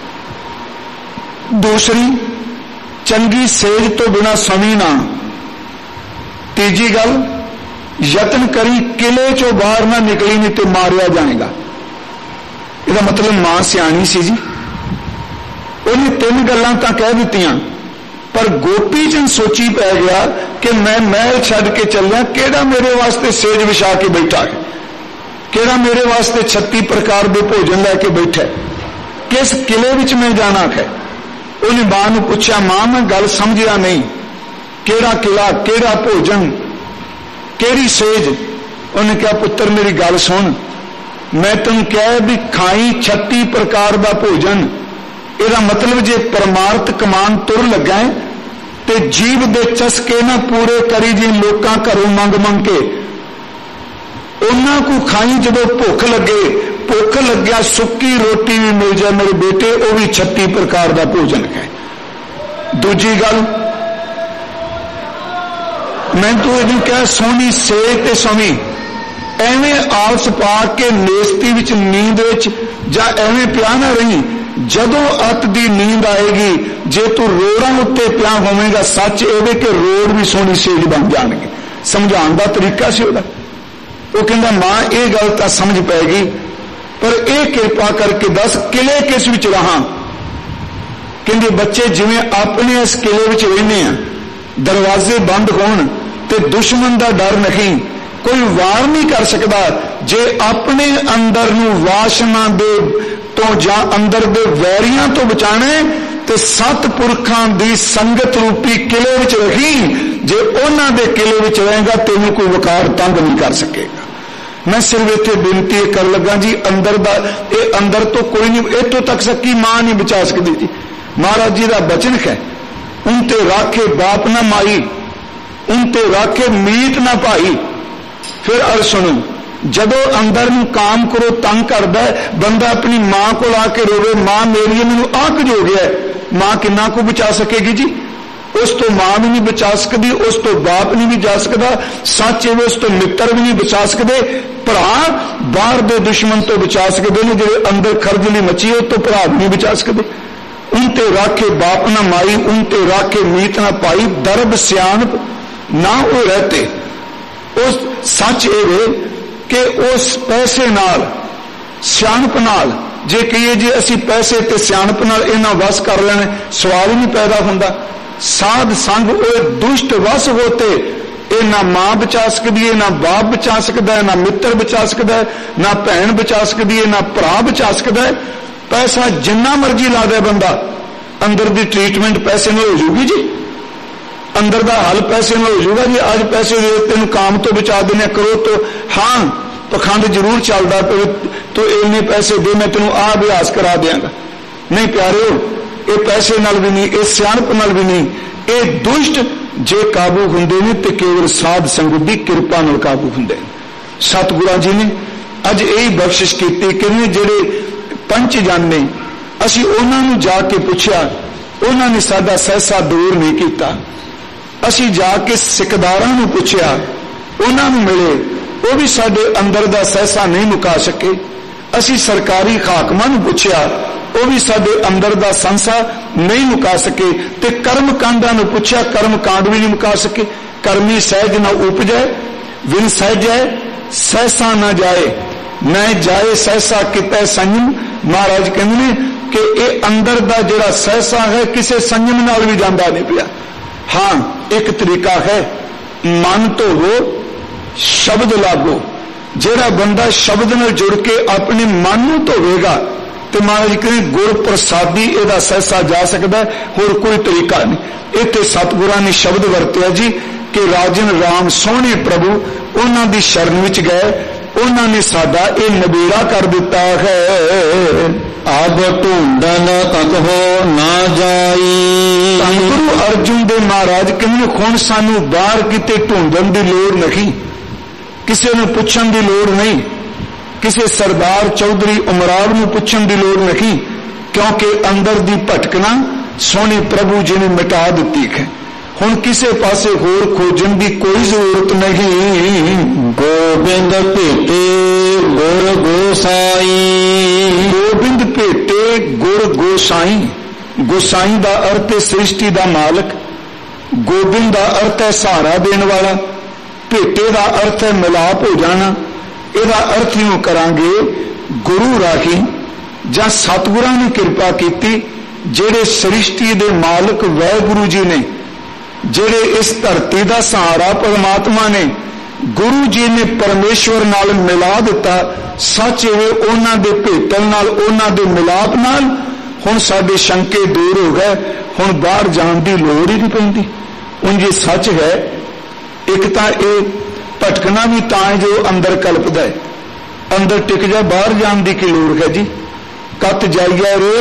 ਦੂਸਰੀ, ਚੰਗੀ ਸੇਜ ਤੋਂ ਬਿਨਾਂ ਸੌਵੀ ਨਾ। ਤੀਜੀ ਗੱਲ, ਯਤਨ ਕਰੀ ਕਿਲੇ ਚੋਂ ਬਾਹਰ ਨਾ ਨਿਕਲੀ, ਨਹੀਂ ਤੇ ਮਾਰਿਆ ਜਾਏਗਾ। ਇਹਦਾ ਮਤਲਬ ਮਾਂ ਸਿਆਣੀ ਸੀ ਜੀ, ਉਹਨੇ 3 ਗੱਲਾਂ ਤਾਂ ਕਹਿ ਦਿੱਤੀਆਂ, ਪਰ ਗੋਪੀ ਚੰਦ ਸੋਚੀ ਪੈ ਗਿਆ ਕਿ ਮੈਂ ਮਹਿਲ ਛੱਡ ਕੇ ਚੱਲਿਆ, ਕਿਹੜਾ ਮੇਰੇ ਵਾਸਤੇ ਸੇਜ ਵਿਛਾ ਕੇ ਬੈਠਾ ਹੈ, ਕਿਹੜਾ ਮੇਰੇ ਵਾਸਤੇ 36 ਪ੍ਰਕਾਰ ਦੇ ਭੋਜਨ ਲੈ ਕੇ ਬੈਠਾ, ਕਿਸ ਕਿਲੇ ਵਿੱਚ ਮੈਂ ਜਾਣਾ ਹੈ। ਉਹਨੇ ਮਾਂ ਨੂੰ ਪੁੱਛਿਆ, ਮਾਂ ਮੈਂ ਗੱਲ ਸਮਝਿਆ ਨਹੀਂ, ਕਿਹੜਾ ਕਿਲਾ, ਕਿਹੜਾ ਭੋਜਨ, ਕਿਹੜੀ ਸੇਜ? ਉਹਨੇ ਕਿਹਾ, ਪੁੱਤਰ ਮੇਰੀ ਗੱਲ ਸੁਣ, ਮੈਂ ਤੈਨੂੰ ਕਿਹਾ ਵੀ ਖਾਈ 36 ਪ੍ਰਕਾਰ ਦਾ ਭੋਜਨ। ਇਹਦਾ ਮਤਲਬ ਜੇ ਪਰਮਾਰਥ ਕਮਾਨ ਤੁਰ ਲੱਗਾ ਤੇ ਜੀਵ ਦੇ ਚਸਕੇ ਨਾ ਪੂਰੇ ਕਰੀ, ਜੀ ਲੋਕਾਂ ਘਰੋਂ ਮੰਗ ਮੰਗ ਕੇ ਉਹਨਾਂ ਕੋ ਖਾਈ। ਜਦੋਂ ਭੁੱਖ ਲੱਗੇ, ਭੁੱਖ ਲੱਗਿਆ ਸੁੱਕੀ ਰੋਟੀ ਵੀ ਮਿਲ ਜਾਏ ਮੇਰੇ ਬੇਟੇ, ਉਹ ਵੀ 36 ਪ੍ਰਕਾਰ ਦਾ ਭੋਜਨ ਹੈ। ਦੂਜੀ ਗੱਲ, ਮੈਂ ਤੂੰ ਇਹਨੂੰ ਕਿਹਾ ਸੋਹਣੀ ਸੇਜ ਤੇ ਸੌਵੀਂ, ਐਵੇਂ ਆਲਸ ਪਾ ਕੇ ਨੇਸਤੀ ਵਿੱਚ, ਨੀਂਦ ਵਿੱਚ ਜਾਂ ਐਵੇਂ ਪਿਆ ਨਾ ਰਹੀ। ਜਦੋਂ ਅੱਤ ਦੀ ਨੀਂਦ ਆਏਗੀ, ਜੇ ਤੂੰ ਰੋੜਾਂ ਉੱਤੇ ਪਿਆ ਹੋਵੇਂਗਾ, ਸੱਚ ਇਹਦੇ ਕਿ ਰੋੜ ਵੀ ਸੋਹਣੀ ਸੇਜ ਬਣ ਜਾਣਗੇ। ਸਮਝਾਉਣ ਦਾ ਤਰੀਕਾ ਸੀ ਉਹਦਾ। ਉਹ ਕਹਿੰਦਾ, ਮਾਂ ਇਹ ਗੱਲ ਤਾਂ ਸਮਝ ਪੈ ਗਈ, ਪਰ ਇਹ ਕਿਰਪਾ ਕਰਕੇ ਦੱਸ ਕਿਲੇ ਕਿਸ ਵਿੱਚ ਰਹਾਂ। ਕਹਿੰਦੇ, ਬੱਚੇ ਜਿਵੇਂ ਆਪਣੇ ਇਸ ਕਿਲੇ ਵਿੱਚ ਰਹਿੰਦੇ ਆ, ਦਰਵਾਜ਼ੇ ਬੰਦ ਹੋਣ ਤੇ ਦੁਸ਼ਮਣ ਦਾ ਡਰ ਨਹੀਂ, ਕੋਈ ਵਾਰ ਨਹੀਂ ਕਰ ਸਕਦਾ। ਜੇ ਆਪਣੇ ਅੰਦਰ ਨੂੰ ਵਾਸ਼ਨਾ ਦੇ ਤੋਂ ਜਾਂ ਅੰਦਰ ਦੇ ਵੈਰੀਆਂ ਤੋਂ ਬਚਾਣਾ ਤੇ ਸਤਿਪੁਰਖਾਂ ਦੀ ਸੰਗਤ ਰੂਪੀ ਕਿਲੇ ਵਿੱਚ ਰਹੀ। ਜੇ ਉਹਨਾਂ ਦੇ ਕਿਲੇ ਵਿੱਚ ਰਹੇਗਾ ਤੈਨੂੰ ਕੋਈ ਵਕਾਰ ਤੰਗ ਨਹੀਂ ਕਰ ਸਕੇਗਾ। मैं सिर्फ इत्थे बेनती कर लगा जी, अंदर दा ये अंदर तो कोई नहीं, इतों तक सकी मां नहीं बचा सकती जी। महाराज जी का बचन है, उनते राखे बाप ना माई, उनते राखे मीत ना भाई। फिर अर सुनो, जदों अंदर नूं काम करो तंग करदा है बंदा, अपनी मां को आके रोवे, मां मेरी मैनू आ कुछ हो गया है, मां किन्ना को बचा सकेगी जी? उस तो मां भी नहीं बचा सकती, उस तो बाप नहीं बचा सकता, सच है उस तो मित्र भी नहीं बचा सकते, भरा बाहर दे दुश्मन तो बचा सकते हैं, जो अंदर खरजली मची है तो भरा भी नहीं बचा सकते। उनते राखे बाप ना माई, उनते राखे मीत ना पाई, दरब सियाणप ना वो रहते। उस सच ये कि उस पैसे नाल सियाणप नाल जे कहिए जी असी पैसे ते सियाणप नाल इन्हां वस कर लेने, सवाल ही नहीं पैदा होंदा। साध संग वो दुष्ट वस होते, ये ना मां बचा सकती है, ना बाप बचा सकता है, ना मित्र बचा सकता है, ना भैन बचा सकती है, ना भरा बचा सकता है। पैसा जिन्ना मर्जी ला दे बंदा, अंदर दी ट्रीटमेंट पैसे में हो जूगी जी, अंदर का हल पैसे में हो जाऊगा जी। आज पैसे दे तेन काम तो बचा देने करो तो हाँ पखंड जरूर चलता पे तो इन्ने पैसे दे मैं तेन आ अभ्यास करा देंगा। नहीं प्यारे, ये पैसे नाल भी नहीं, ये सियाणप नाल भी नहीं, ये दुष्ट जे काबू हुंदे ने ते केवल साध संगत दी कृपा नाल काबू हुंदे। सतगुरां जी ने अज यही बख्शिश की कि जेड़े पंच जन ने, असी उन्हां नूं जाके पुछया, उन्हां ने साडा सहसा दूर नहीं किया। असी जाके सिकदारां नूं पुछया, उन्हां नूं मिले, वो भी साडे अंदर दा सहसा नहीं मुका सके। असी सरकारी हाकमां नूं पुछया, वो भी साडे अंदर दा संसा नहीं मुका सके। ते कर्म कांडां नूं पुछया, कर्म कांड भी नहीं मुका सके। कर्मी सहज न उपजै, विन सहजै सहसा न जाए, न जाए सहसा कितै संयम। महाराज कहंदे ने कि ये अंदर दा जिहड़ा सहसा है किसी संयम नाल भी जांदा नहीं पिया। हाँ एक तरीका है, मन धोवो शब्द लागो। जिहड़ा बंदा शब्द नाल जुड़ के अपने मन नूं धोवेगा तो महाराज कहते गुर प्रसादी इहदा सहसा जा सकता है, होर कोई तरीका नहीं। इत्थे सतगुरां ने शब्द वरतिया जी कि राजन राम सोहने प्रभु उन्हां दी शरण विच गए, उन्होंने साडा ये नबेड़ा कर दिता है। अब ढूंढन तक हो ना जाई। गुरु अर्जुन दे महाराज कहने हुण सानू बाहर किते ढूंढन की लोड़ नहीं, किसी ने पुछण की लोड़ नहीं, किसी सरदार चौधरी उमराव नूं पुछण की लोड़ नहीं, क्योंकि अंदर दी भटकना सोहने प्रभु जी ने मिटा दी है। हुण किसे पासे होर खोजन की कोई जरूरत नहीं। गोबिंद भेटे गुर गोसाई। गोबिंद भेटे गुर गोसाई। गोसाई का अर्थ है सृष्टि का मालक, गोबिंद का अर्थ है सहारा देने वाला, भेटे का अर्थ है मिलाप हो जाना। यदा अर्थ यूं करांगे गुरु राही जां सतगुरां ने कृपा की, जेड़े सृष्टि के मालक वाहिगुरु जी ने, जेड़े इस धरती का सहारा परमात्मा ने, गुरु जी ने परमेश्वर नाल मिला दिता। सच है उन्हां दे भेटण नाल, उन्हां दे मिलाप नाल हुण साडे शंके दूर हो गए, हुण बाहर जाण दी लोड़ ही नहीं पैंदी। उंज ये सच है, एक तां ये भटकना भी तां जो अंदर कल्पदा है, अंदर टिक जा, बाहर जाण दी की लोड़ है जी। कत जाइए रे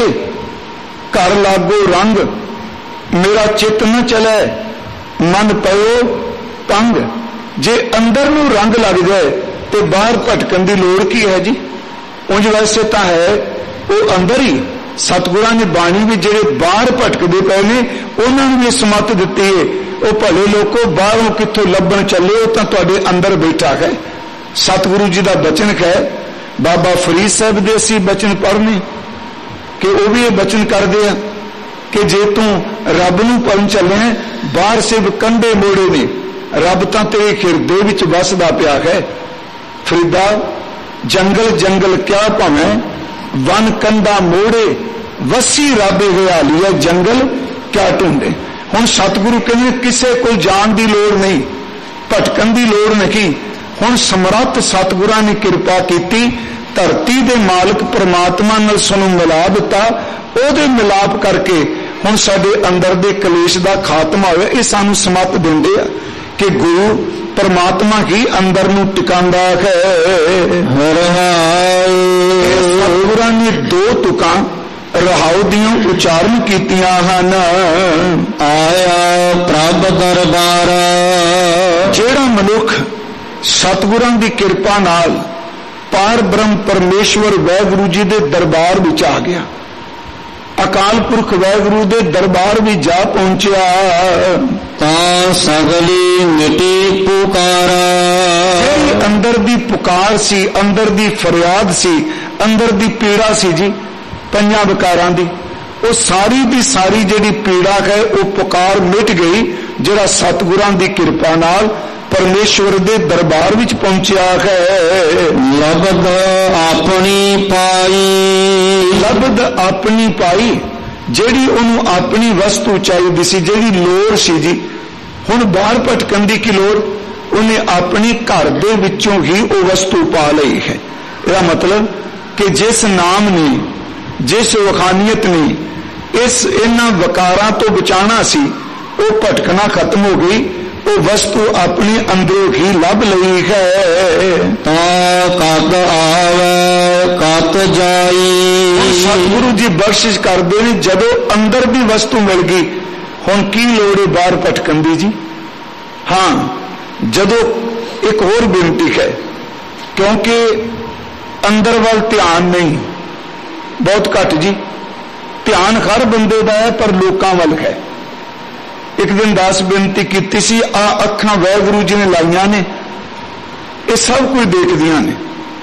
घर लागो रंग, मेरा चित न चले मन पयो तंग। जे अंदर नूं रंग लग जाए तो बाहर भटकन की लोड़ की है जी। उंज वैसे तो है वो अंदर ही। सतगुरां ने बाणी भी जेड़े बाहर भटकते पे ने उन्होंने भी समत दी है। वो भले लोगों बाहरों कितों लभण चले, वो तो तुहाडे अंदर बैठा है। सतगुरु जी का बचन है, बाबा फरीद साहब दे असीं बचन पढ़ने कि वो भी ये बचन करते हैं कि जे तू रब नूं पढ़न चले बाहर सिर्फ कंधे मोड़े ने, रब तां तेरे हिरदे विच वसदा पिया है। फरीदा जंगल जंगल क्या भावें वन कंधा मोड़े, वसी रब हरियाली है जंगल क्या ढूंढे। हुण सतगुरु कहने किसे को जाण की लोड़ नहीं, भटकन की लोड़ नहीं। हुण समर्थ सतगुरां ने कृपा की, धरती दे मालक परमात्मा नाल सानूं मिला दिता। ओहदे मिलाप करके हुण साडे अंदर दे कलेश दा खात्मा होया। ये सानूं समत दिंदे आ कि गुरु परमात्मा ही अंदर नूं टिकांदा है। सतगुरां ने दो तुकां रहाओ दियां उचारण कीतियां हन। आया प्रभ दरबार, जेड़ा मनुख सतगुरां दी किरपा नाल पार ब्रह्म परमेश्वर वाहिगुरू जी दे दरबार विच आ गया, अकाल पुरख वाहिगुरू दे दरबार भी जा पहुंचा, तां सगली मिटी पुकारा। जेड़ी अंदर दी पुकार सी, अंदर दी फरियाद सी, अंदर दी पीड़ा सी जी पंजां विकारां दी, वो सारी दी सारी जिहड़ी पीड़ा है वो पुकार मिट गई। जिहड़ा सतगुरां दी किरपा नाल परमेश्वर दे दरबार विच पहुंचा है। लबद अपनी पाई, लबद अपनी पाई, जिहड़ी उन्होंने अपनी वस्तु चाहिए सी, जिहड़ी लोड़ सी जी, हुण बाहर भटकण दी की लोड़, उन्हें अपनी घर दे विचों ही वो वस्तु पा लई है। यह मतलब कि जिस नाम ने, जिस वखानियत ने इस इन्हां वकारां तो बचाना सी, वो भटकना खत्म हो गई, वो वस्तु अपने अंदरों ही लभ लई है। कत आवे कत जाई, सतगुरु जी बख्शिश करते हैं जदों अंदर भी वस्तु मिल गई, हुण की लोड़ है बाहर भटकण दी जी। हाँ, जदों एक होर बेनती है, क्योंकि अंदर वाल ध्यान नहीं, बहुत घट जी, ध्यान हर बंदे का है पर लोकां वाल है। एक दिन दास बेनती की सी, आ अखां वाहिगुरू जी ने लाइया ने, ये सब कुछ देखदियां ने,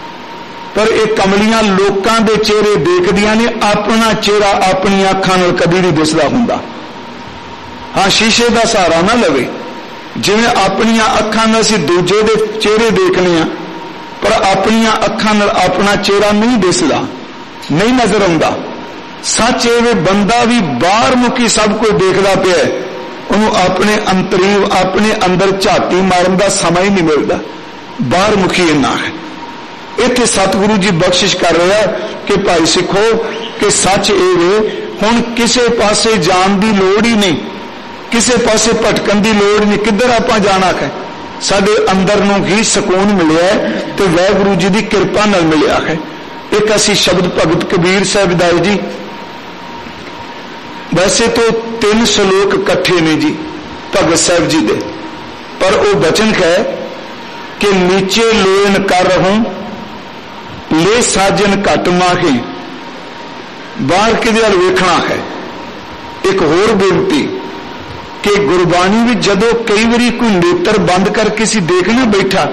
पर एक कमलियां लोकां दे चेहरे देखदियां ने, अपना चेहरा अपनी अखां नाल कदी नहीं दिसदा हुंदा। हाँ, शीशे का सहारा ना लवे, जिवें अपनियां अखां नाल असीं दूजे दे चेहरे देखने आ, पर अपनियां अखां नाल अपना चेहरा नहीं दिसदा, नहीं नजर आउंदा। सच एवे बंदा भी बाहर मुखी सब कुछ देखदा पिया, उन्होंने अपने अंतरीव अपने अंदर झाती मारन का समय ही नहीं मिलता, बाहर मुखी इन्ना है। इत्थे सतगुरु जी बख्शिश कर रहा है कि भाई सिखो कि सच एवे, हुण किसे पासे जान की लोड़ ही नहीं, किसे पासे भटकन की लोड़ नहीं, किधर आपां जाना है, साडे अंदर नूं ही सकून मिलिया है ते वाहिगुरू जी की किरपा नाल मिलिया है। एक असी शब्द भगत कबीर साहब दाई जी, वैसे तो 3 श्लोक इकट्ठे ने जी भगत साहब जी दे, पर वो वचन है कि नीचे लोन कर रहूं ले साजन घट माहे, बाहर कि वेखना है। एक होर बेनती कि गुरबाणी भी जदों कई बारी कोई नेत्र बंद करके सी देखना बैठा,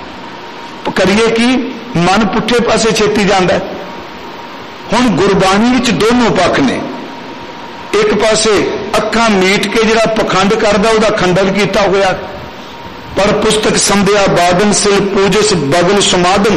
करिए कि मन पुठे पासे छेती जाता है। हुण गुरबाणी विच दोनों पक्ष ने, एक पासे अखां मीट के जिहड़ा पखंड करदा उहदा खंडन कीता होया, पर पुस्तक संध्या बादन सिल पूजस बगल समाधन,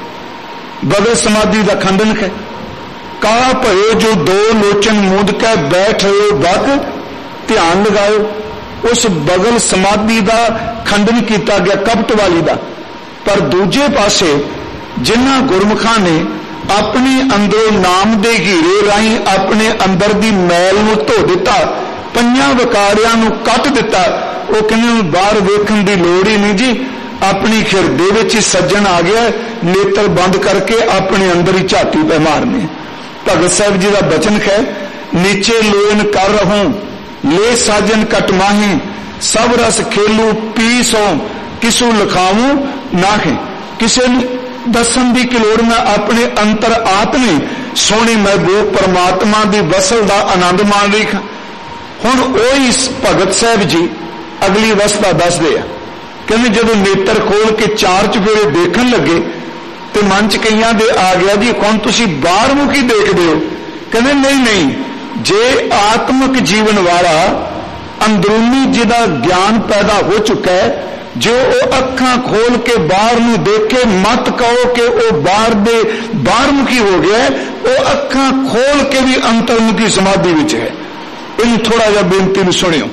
बगल समाधि का खंडन है। कहा भयो जो दो लोचन मूंद के बैठ रहे बग ध्यान लगाओ, उस बगल समाधि का खंडन किया गया कपट वाली का। पर दूजे पासे जिन्हां गुरमुखां ने अपने अंदरों नाम दे हीरे राही अपने अंदर की मैल नूं धो दिता, पंजां विकारियां नूं कट दिता, वो कहने बाहर वेखण की लोड़ ही नहीं जी, अपनी हिरदे विच ही सज्जन आ गया, नेत्र बंद करके अपने अंदर ही झाती पे मारने। भगत साहब जी का बचन है, नीचे लोन कर रहूं ले साजन कट माहे, सब रस खेलू पी सो किसू लिखावू नाहे। किसे दसन की की लोड़, मैं अपने अंतर आत्मे सोहनी महबूब परमात्मा की वसल का आनंद मान रही हां। हुण ओही भगत साहब जी अगली अवस्था दसदे आ, कहते जदों नेत्र खोल के 4 चफेरे देखण लगे तो मन च कईयां दे आ गया जी कौन तुसी बाहर मुखी देखदे हो। कहते नहीं नहीं, जे आत्मक जीवन वाला अंदरूनी जिहदा ज्ञान पैदा हो चुका है, जो अखां खोल के बाहर नूं देखे, मत कहो कि वो बाहर मुखी हो गया है, वो अखां खोल के भी अंतर्मुखी समाधि विच है। इन थोड़ा जिहा बेनती नूं सुनियो।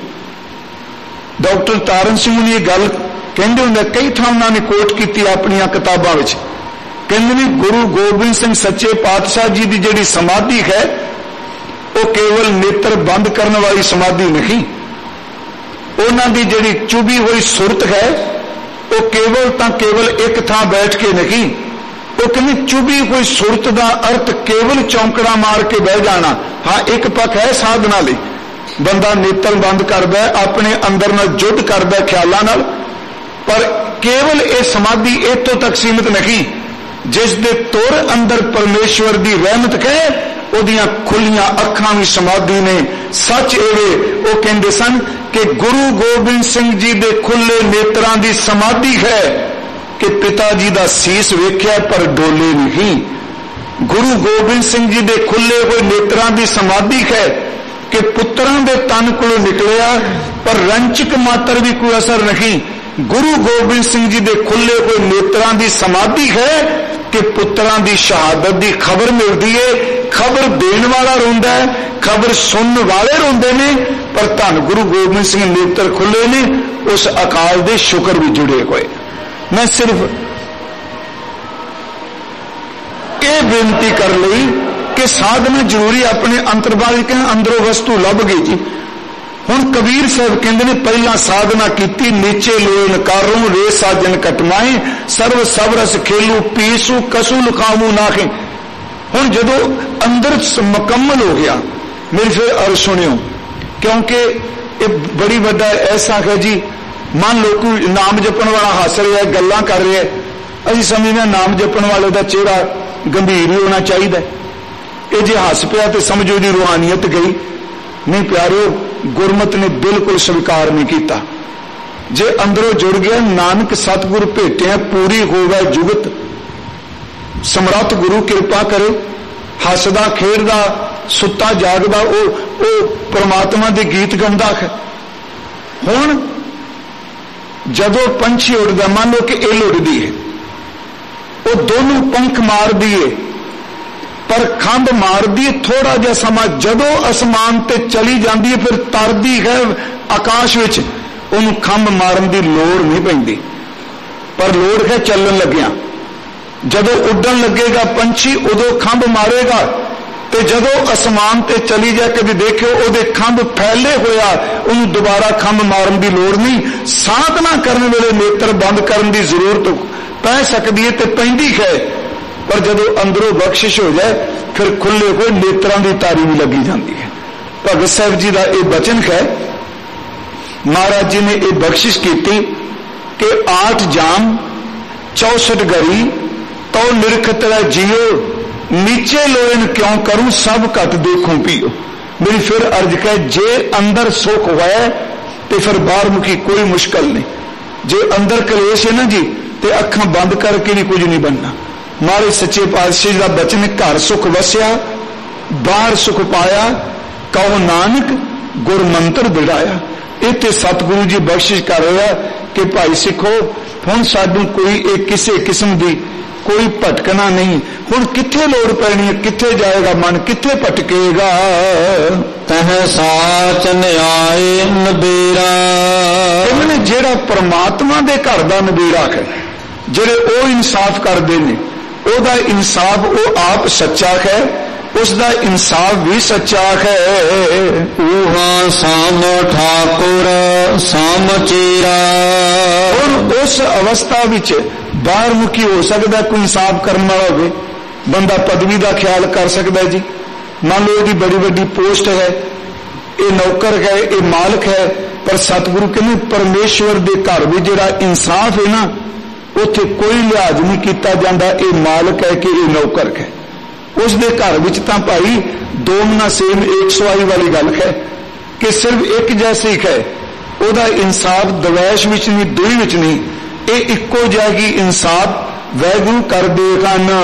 डॉक्टर तारण सिंह ने गल कहते होंगे, कई थां उन्होंने कोट की अपनी किताबों में, कहते ने गुरु गोबिंद सिंह सच्चे पातशाह जी की जिहड़ी समाधि है वो केवल नेत्र बंद करने वाली समाधि नहीं, उन्हों की जिहड़ी चुभी हुई सुरत है वो केवल तां केवल एक थां बैठ के नहीं, वो कहने चुभी कोई सुरत का अर्थ केवल चौंकड़ा मार के बह जाना। हाँ, एक पक्ष है साधना लई, बंदा नेत्र बंद करदा है, अपने अंदर नाल जुद्ध करदा ख्यालां नाल, पर केवल ये समाधि इतों तक सीमित नहीं। जिस दे तुर अंदर परमेश्वर की रहमत कहे, उहदियां खुलियां अखां भी समाधि ने। सच एवे वो कहते सन कि गुरु गोबिंद सिंह जी दे खुले नेत्रां दी समाधि है कि पिता जी दा सीस वेख्या पर डोले नहीं। गुरु गोबिंद सिंह जी दे खुले हुए नेत्रां दी समाधि है कि पुत्रां दे तन कोलों निकलिया पर रंचक मात्र भी कोई असर नहीं। गुरु गोबिंद सिंह जी दे खुले हुए नेत्रां दी समाधि है कि पुत्रां दी शहादत की खबर मिलती है। खबर देने वाला रोंदा है, खबर सुनने वाले रोंदे ने, पर धन गुरु गोबिंद सिंह नेत्र खुले ने, उस अकाल दे शुक्र भी जुड़े हुए। मैं सिर्फ ये बेनती कर ली कि साधना जरूरी अपने अंतर्बाज के अंदरों वस्तु लभ गई जी। हुण कबीर साहब कहते हैं पहला साधना की नीचे लोए नकारूं रे साजन कटमाए सर्व सबरस खेलू पीसू कसू लुकामू नाखे। हुण जदों अंदर मुकम्मल हो गया, मेरी फिर अर्ज सुनियो, क्योंकि ये बड़ी वड्डा ऐसा है जी। मान लो कोई नाम जपण वाला हस रहा है, गल्लां कर रहा है, असीं समझने नाम जपण वाले का चेहरा गंभीर ही होना चाहिए। ये जे हस पिया तो समझो इसकी रूहानियत गई। नहीं प्यारो, गुरमत ने बिल्कुल स्वीकार नहीं किया। जे अंदरों जुड़ गया नानक सतगुर भेटिया पूरी होवे जुगत, समर्थ गुरु कृपा करे, हसदा खेडदा सुता जागदा ओ परमात्मा के गीत गाउंदा है। हुण जदों पंछी उड़दा, मान लो कि इल उड़दी है, वो दोनों पंख मार दिए पर खंभ मार दी थोड़ा जिहा समा, जदों आसमान ते चली जाती है फिर तरदी है आकाश विच, उन्होंने खंभ मारन की लोड़ नहीं पैंदी, पर लोड़ है चलन लग्या। जदों उड़न लगेगा पंछी उदों खंभ मारेगा, ते जदों आसमान ते चली जाए कभी देखियो उहदे खंभ फैले होया, उन्होंने दोबारा खंभ मारन की लोड़ नहीं। साधना करने वेले नेत्र बंद करने की जरूरत पै सकती है, तो पैंदी है, पर जदों अंदरों बख्शिश हो जाए फिर खुले हुए नेत्रां की तारी भी लगी जाती है। भगत साहब जी का यह वचन है, महाराज जी ने यह बख्शिश की कि 8 जाम 64 गरी तो निरखत जियो, नीचे लोयन क्यों करूं सब घट देखूं पियो। मेरी फिर अर्ज है, जे अंदर सुख है तो फिर बाहर मुखी कोई मुश्किल नहीं। जे अंदर कलेश है ना जी, तो अखां बंद करके भी कुछ नहीं बनना। मारे सच्चे पातशाह का बचन, घर सुख वसिया बाहर सुख पाया, कहो नानक गुर मंत्र बिड़ाया। इत्थे सतगुरु जी बख्शिश कर रहा कि भाई सिखो, हुण सानू कोई एक किसी किस्म की कोई भटकना नहीं। हुण कित्थे लोड़ पैनी है, कित्थे जाएगा मन, कित्थे भटकेगा। तह साच न्याय नबेरा, इन्होंने जेड़ा परमात्मा दे घर दा नबेरा है, जेड़े ओ इंसाफ करते हैं, ओदा इंसाफ वो आप सच्चा है, उसका इंसाफ भी सच्चा है। ऊहा साम ठाकुर साम चेरा, और उस अवस्था विच बाहर मुखी हो सकता कोई इंसाफ करने वाला हो, बंदा पदवी का ख्याल कर सकता है जी। मान लो यदि बड़ी बड़ी पोस्ट है, ये नौकर है, ये मालिक है, पर सतगुरु कहने परमेश्वर के घर भी जिहड़ा इंसाफ है ना, उत्थे कोई लिहाज नहीं किया जाता, ये मालिक है कि ये नौकर है। उसके घर विच तां भाई दो मना सेम एक सवाई वाली गल है कि सिर्फ एक जैसे ही है, उहदा इंसाफ दवैश विच नहीं, दुई विच नहीं, ये इक्को जैसी इंसाफ वैगुरु कर देगा न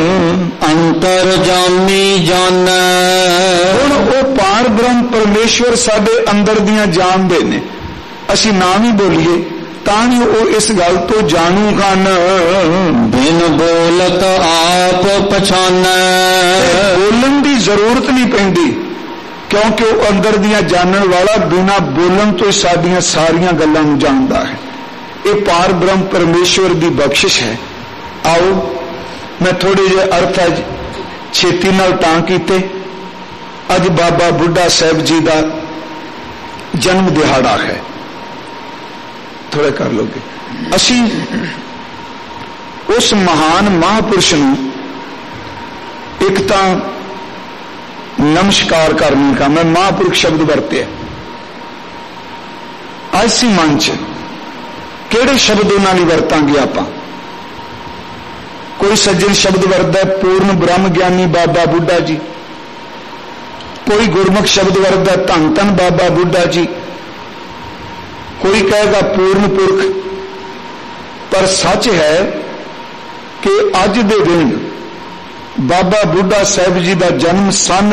अंतर जामी जान। हुण वो पार ब्रह्म परमेश्वर साडे अंदर दियां जानदे ने, असीं ना भी बोलीए तां भी वो इस गल तो जानूगा न। बिन बोलत आप पछान, बोलन की जरूरत नहीं पैंदी, क्योंकि वो अंदर दियां जानन वाला बिना बोलन तो साडियां सारियां गल्लां नूं जानदा है। ये पार ब्रह्म परमेश्वर की बख्शिश है। आओ मैं थोड़े जे अर्थ अज छेती नाल तां कीते, अज बाबा बुढ़ा साहब जी का जन्म दिहाड़ा है। थोड़ा कर लोगे। असी उस महान महापुरुष नूं एक तो नमस्कार करने का, मैं महापुरुष शब्द वरते ऐसी मन च किहड़े शब्द उन्होंने वरतांगे आपां। कोई सज्जन शब्द वरदा पूर्ण ब्रह्म ज्ञानी बाबा बुढ़ा जी, कोई गुरमुख शब्द वरदा धन धन बाबा बुढ़ा जी, कोई कहेगा पूर्ण पुरख। पर सच है कि अज दे दिन बाबा बुढ़ा साहब जी का जन्म सन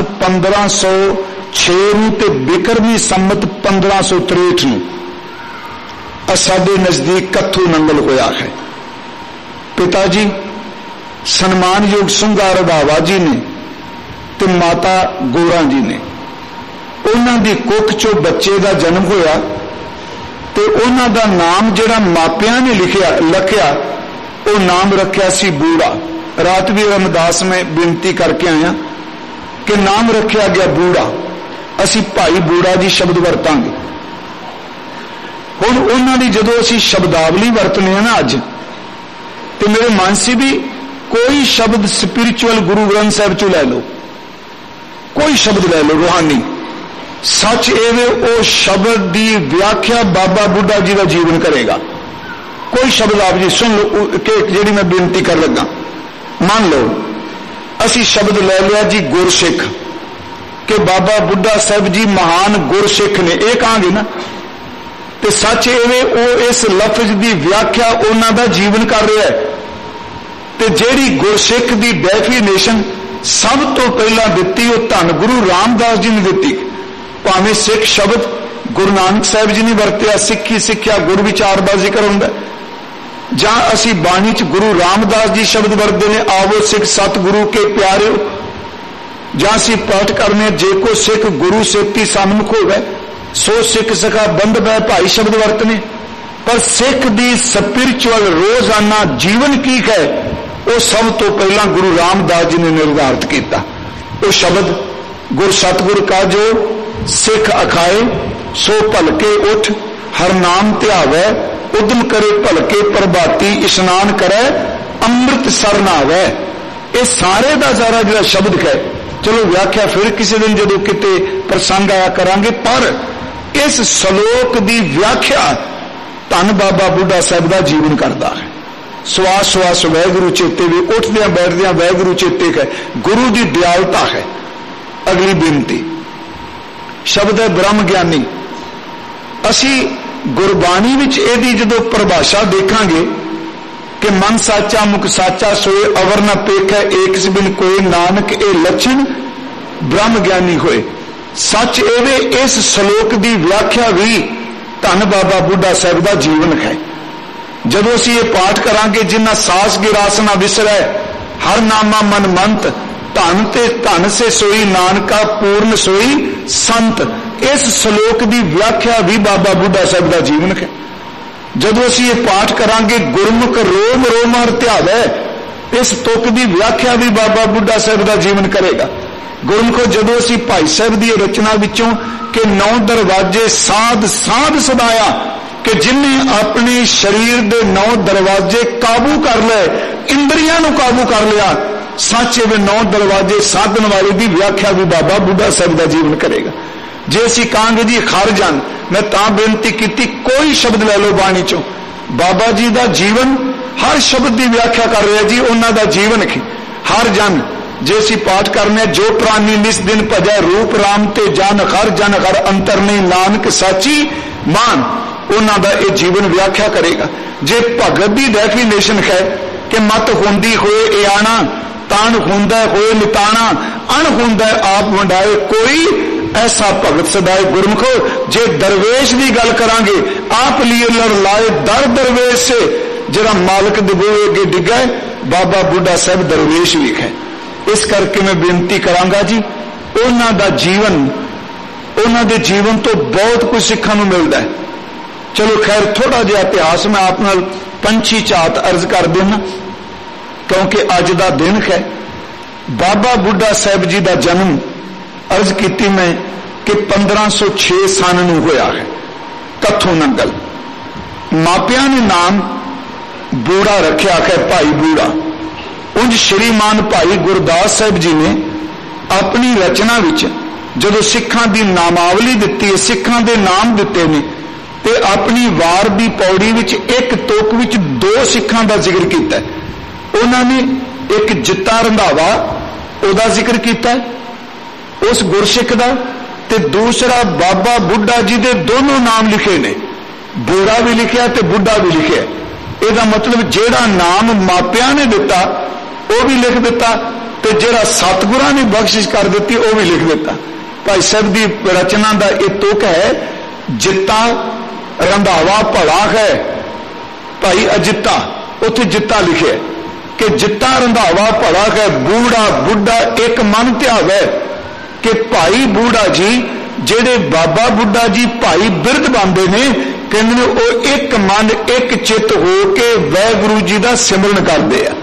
1506 ते बिक्रमी संमत 1563 साडे नजदीक कत्थू नंगल होया है। पिता जी सन्मानयोग सुंगा रंधावा जी ने ते माता गोरा जी ने, उन्हां दी कुख चो बच्चे का जन्म होया ते उन्हां दा नाम जिहड़ा मापियां ने लखिया वो नाम रखिया सी बूढ़ा। रात भी रमदास में बेनती करके आया कि नाम रखिया गया बूढ़ा, असी भाई बूढ़ा जी शब्द वरतांगे। हुण उन्हां दी जदों असी शब्दावली वरतने हैं ना अज, तो मेरे मन से भी कोई शब्द स्पिरिचुअल गुरु ग्रंथ साहब चो लै लो, कोई शब्द लै लो रूहानी, सच एवे ओ शब्द की व्याख्या बाबा बुढ़ा जी का जीवन करेगा। कोई शब्द आप जी सुन लो कि जी मैं बेनती कर लगा। मान लो असी शब्द ले लिया जी गुरसिख, कि बाबा बुढ़ा साहब जी महान गुरसिख ने, यह कहांगे ना, तो सच एवे ओ इस लफ्ज की व्याख्या उन्हां दा जीवन कर रहा है। ते जेड़ी गुरसिख की डेफिनेशन सब तो पहला दिती वो धन गुरु रामदास जी ने दिती। भावें सिख शब्द गुरु नानक साहब जी ने वरतिया, सिक्खी सिक्ख्या गुरु विचार का जिक्र होंदा, जां असी बाणी च गुरु रामदास जी शब्द वरते ने, आवो सिख सतगुरु के प्यारे, जां असी पाठ करने जे को सिख गुरु सेती सन्मुख होवे, सो सिख सखा बंध बै भाई शब्द वरतने। पर सिख दी स्पिरिचुअल रोजाना जीवन की है वो सब तो पहला गुरु रामदास जी ने निर्धारित किया। वो शब्द गुर सतगुर का जो सिख अखाए सो भलके उठ, हर नाम ध्यावै, उदम करे भलके प्रभाती, इशनान करे अमृत सर नहावै। ये सारे का सारा जो शब्द है, चलो व्याख्या फिर किसी दिन जो किते प्रसंग आया करांगे, पर इस श्लोक की व्याख्या धन बाबा बुढ़ा साहब का जीवन करता है। श्वास श्वास वैगुरु चेते भी, उठद्या बैठद्या वैगुरु चेते है, गुरु की दयालता है। अगली बेनती शब्द है ब्रह्म ज्ञानी। असी गुरबाणी विच इहदी जदों परिभाषा देखांगे कि मन साचा मुख साचा सोए अवर न पेखै एक बिन कोई, नानक ए लक्षण ब्रह्म ज्ञानी होए। सच एवे इस श्लोक की व्याख्या भी धन बाबा बुढ़ा साहब का जीवन है। जदों असी ये पाठ करांगे, जिन्ना सास गिरासना विसरै, हर नामा मन मंत, धन ते धन से सोई नानका पूर्ण सोई संत। इस श्लोक की व्याख्या भी बाबा बुढ़ा साहब का जीवन है। जदों असी ये पाठ करांगे, गुरमुख रोम रोम हर ध्यावै, इस तुक की व्याख्या भी बाबा बुढ़ा साहब का जीवन करेगा। गुरमुखो जदों असी भाई साहब की रचना विचों कि 9 दरवाजे साध साध सदाया, कि जिन्हें अपने शरीर के 9 दरवाजे काबू कर ले, इंद्रियां नूं काबू कर लिया, सच वे 9 दरवाजे साधन वाले की व्याख्या भी बाबा बुढ़ा साहब का जीवन करेगा। जे असी कहांगे जी खर जन, मैं तां बेनती की कोई शब्द ले लो बाणी चो, बाबा जी का जीवन हर शब्द की व्याख्या कर रहा जी, उन्हों का जीवन की हर जन। जे असी पाठ करने, जो प्राणी निस दिन भजै रूप राम ते जन हर जन हर अंतर नहीं, नानक साची मान, उन्हों का यह जीवन व्याख्या करेगा। जे भगत की डेफिनेशन है कि मत होंदी होए ए आना, तान हुंदा होए निताना, अण हुंदा आप वंडाए कोई, ऐसा भगत सदाए गुरमुखो। जे दरवेश की गल करांगे, आप लिए लड़ लाए दर दरवेश से, जरा मालिक दे बूहे अगे डिगा, बाबा बुढ़ा साहब दरवेश भी है। इस करके मैं बेनती करांगा जी, उन्हां दा जीवन, उन्हां दे जीवन तो बहुत कुछ सीखने को मिलता है। चलो खैर थोड़ा जिहा इतिहास मैं आप नाल पंछी झात अर्ज कर देना, क्योंकि अज का दिन है। बाबा बुढ़ा साहब जी का जन्म अर्ज की मैं कि 1506 सन नूं होया है, कत्थों नंगल। मापिया ने नाम बूढ़ा रखिया है, भाई बूढ़ा। उंज श्रीमान भाई गुरदास साहब जी ने अपनी रचना विच जदों सिखां दी नामावली दिती है, सिखां दे नाम दिते ने, ते अपनी वार दी पौड़ी विच एक तुक विच 2 सिखां दा जिक्र कीता है। उन्होंने एक जित्ता रंधावा उहदा जिक्र किया उस गुरसिख का, ते दूसरा बाबा बुढ़ा जी दे दोनों नाम लिखे ने, बूढ़ा भी लिखिया ते बुढ़ा भी लिखिया। इसका मतलब जेड़ा नाम मापिया ने दिता वह भी लिख दिता, ते जेड़ा सतगुरां ने बख्शिश कर दी वह भी लिख दिता। भाई साहब की रचना का यह तुक है, जित्ता रंधावा भला है, भाई अजिता उत्थे जित्ता लिखे कि जित्ता रंधावा भला है, बूढ़ा बुढ़ा एक मन ध्यावे, कि भाई बूढ़ा जी जेड़े बाबा बुढ़ा जी भाई बिरध बनते ने, कहते वो एक मन एक चित हो के वाहिगुरू जी का सिमरन करते हैं।